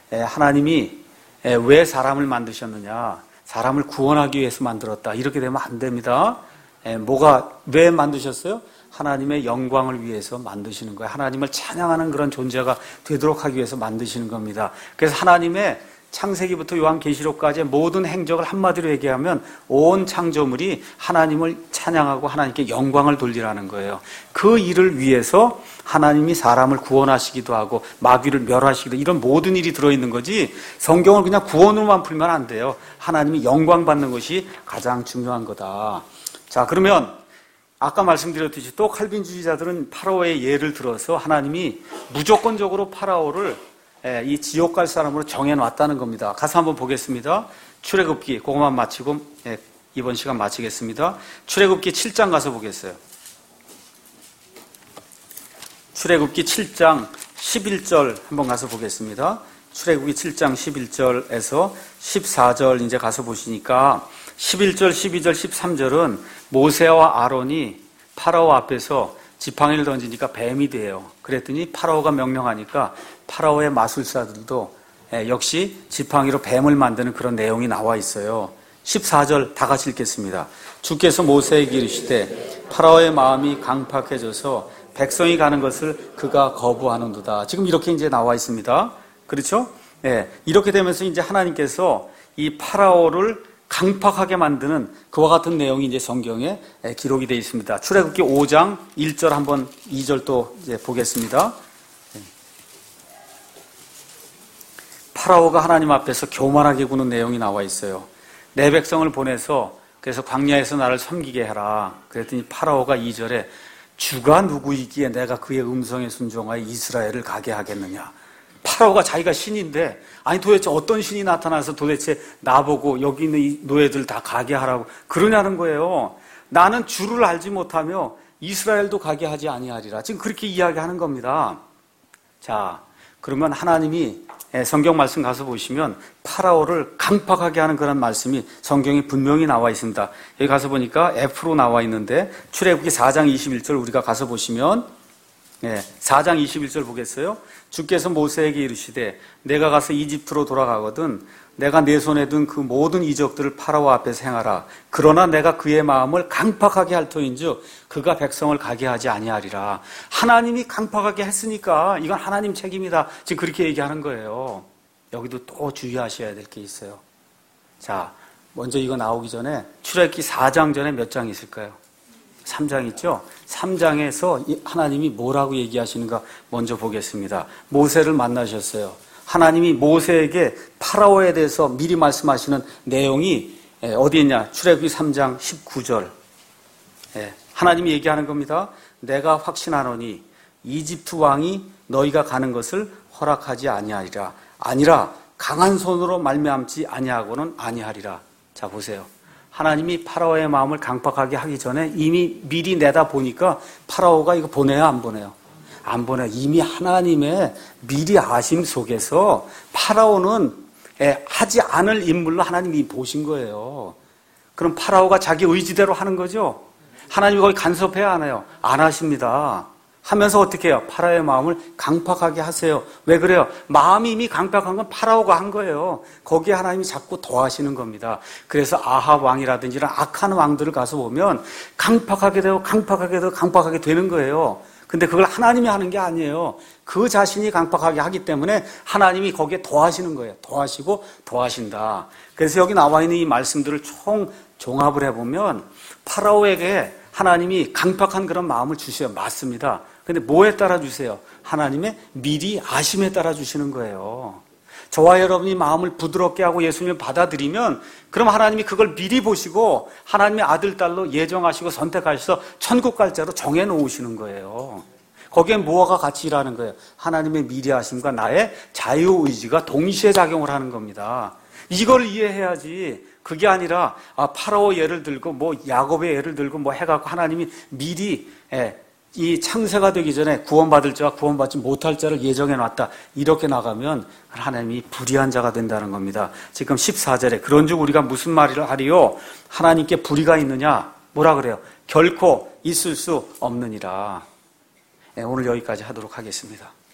하나님이 왜 사람을 만드셨느냐? 사람을 구원하기 위해서 만들었다. 이렇게 되면 안 됩니다. 뭐가 왜 만드셨어요? 하나님의 영광을 위해서 만드시는 거예요. 하나님을 찬양하는 그런 존재가 되도록 하기 위해서 만드시는 겁니다. 그래서 하나님의 창세기부터 요한계시록까지의 모든 행적을 한마디로 얘기하면 온 창조물이 하나님을 찬양하고 하나님께 영광을 돌리라는 거예요. 그 일을 위해서 하나님이 사람을 구원하시기도 하고 마귀를 멸하시기도, 이런 모든 일이 들어있는 거지, 성경을 그냥 구원으로만 풀면 안 돼요. 하나님이 영광 받는 것이 가장 중요한 거다. 자, 그러면 아까 말씀드렸듯이 또 칼빈주의자들은 파라오의 예를 들어서 하나님이 무조건적으로 파라오를 이 지옥 갈 사람으로 정해놨다는 겁니다. 가서 한번 보겠습니다. 출애굽기, 그것만 마치고 이번 시간 마치겠습니다. 출애굽기 칠 장 가서 보겠어요. 출애굽기 칠 장 십일 절 한번 가서 보겠습니다. 출애굽기 칠 장 십일 절에서 십사 절 이제 가서 보시니까 십일 절, 십이 절, 십삼 절은 모세와 아론이 파라오 앞에서 지팡이를 던지니까 뱀이 돼요. 그랬더니 파라오가 명령하니까 파라오의 마술사들도 역시 지팡이로 뱀을 만드는 그런 내용이 나와 있어요. 십사 절 다 같이 읽겠습니다. 주께서 모세에게 이르시되 파라오의 마음이 강팍해져서 백성이 가는 것을 그가 거부하는도다. 지금 이렇게 이제 나와 있습니다. 그렇죠? 네, 이렇게 되면서 이제 하나님께서 이 파라오를 강팍하게 만드는 그와 같은 내용이 이제 성경에 기록이 되어 있습니다. 출애굽기 오 장 일 절 한번 이 절 또 이제 보겠습니다. 파라오가 하나님 앞에서 교만하게 구는 내용이 나와 있어요. 내 백성을 보내서 그래서 광야에서 나를 섬기게 해라. 그랬더니 파라오가 이 절에 주가 누구이기에 내가 그의 음성에 순종하여 이스라엘을 가게 하겠느냐. 파라오가 자기가 신인데, 아니 도대체 어떤 신이 나타나서 도대체 나보고 여기 있는 이 노예들 다 가게 하라고 그러냐는 거예요. 나는 주를 알지 못하며 이스라엘도 가게 하지 아니하리라. 지금 그렇게 이야기하는 겁니다. 자, 그러면 하나님이 성경 말씀 가서 보시면 파라오를 강팍하게 하는 그런 말씀이 성경에 분명히 나와 있습니다. 여기 가서 보니까 F로 나와 있는데 출애굽기 사 장 이십일 절 우리가 가서 보시면 사 장 이십일 절 보겠어요? 주께서 모세에게 이르시되 내가 가서 이집트로 돌아가거든 내가 내 손에 든 그 모든 이적들을 파라오 앞에서 행하라. 그러나 내가 그의 마음을 강팍하게 할 터인즉 그가 백성을 가게 하지 아니하리라. 하나님이 강팍하게 했으니까 이건 하나님 책임이다. 지금 그렇게 얘기하는 거예요. 여기도 또 주의하셔야 될 게 있어요. 자, 먼저 이거 나오기 전에 출애굽기 사 장 전에 몇 장 있을까요? 삼 장 있죠? 삼 장에서 하나님이 뭐라고 얘기하시는가 먼저 보겠습니다. 모세를 만나셨어요. 하나님이 모세에게 파라오에 대해서 미리 말씀하시는 내용이 어디 있냐? 출애굽기 삼 장 십구 절. 하나님이 얘기하는 겁니다. 내가 확신하노니 이집트 왕이 너희가 가는 것을 허락하지 아니하리라. 아니라 강한 손으로 말미암지 아니하고는 아니하리라. 자, 보세요. 하나님이 파라오의 마음을 강팍하게 하기 전에 이미 미리 내다 보니까 파라오가 이거 보내요, 안 보내요? 안 보내요. 이미 하나님의 미리 아심 속에서 파라오는 하지 않을 인물로 하나님이 보신 거예요. 그럼 파라오가 자기 의지대로 하는 거죠? 하나님이 거기 간섭해야 하나요? 안 하십니다. 하면서 어떻게 해요? 파라오의 마음을 강팍하게 하세요. 왜 그래요? 마음이 이미 강팍한 건 파라오가 한 거예요. 거기에 하나님이 자꾸 더하시는 겁니다. 그래서 아합 왕이라든지 이런 악한 왕들을 가서 보면 강팍하게 되고 강팍하게 되고 강팍하게 되는 거예요. 근데 그걸 하나님이 하는 게 아니에요. 그 자신이 강팍하게 하기 때문에 하나님이 거기에 더하시는 거예요. 더하시고 더하신다. 그래서 여기 나와 있는 이 말씀들을 총 종합을 해보면 파라오에게 하나님이 강팍한 그런 마음을 주셔요. 맞습니다. 근데 뭐에 따라 주세요? 하나님의 미리 아심에 따라 주시는 거예요. 저와 여러분이 마음을 부드럽게 하고 예수님을 받아들이면 그럼 하나님이 그걸 미리 보시고 하나님의 아들, 딸로 예정하시고 선택하셔서 천국 갈 자로 정해놓으시는 거예요. 거기에 뭐가 같이 일하는 거예요? 하나님의 미리 아심과 나의 자유의지가 동시에 작용을 하는 겁니다. 이걸 이해해야지. 그게 아니라 아, 파라오 예를 들고 뭐 야곱의 예를 들고 뭐 해갖고 하나님이 미리 예, 이 창세가 되기 전에 구원받을 자와 구원받지 못할 자를 예정해놨다. 이렇게 나가면 하나님이 불의한 자가 된다는 겁니다. 지금 십사 절에 그런즉 우리가 무슨 말을 하리요? 하나님께 불의가 있느냐? 뭐라 그래요? 결코 있을 수 없느니라. 예, 오늘 여기까지 하도록 하겠습니다.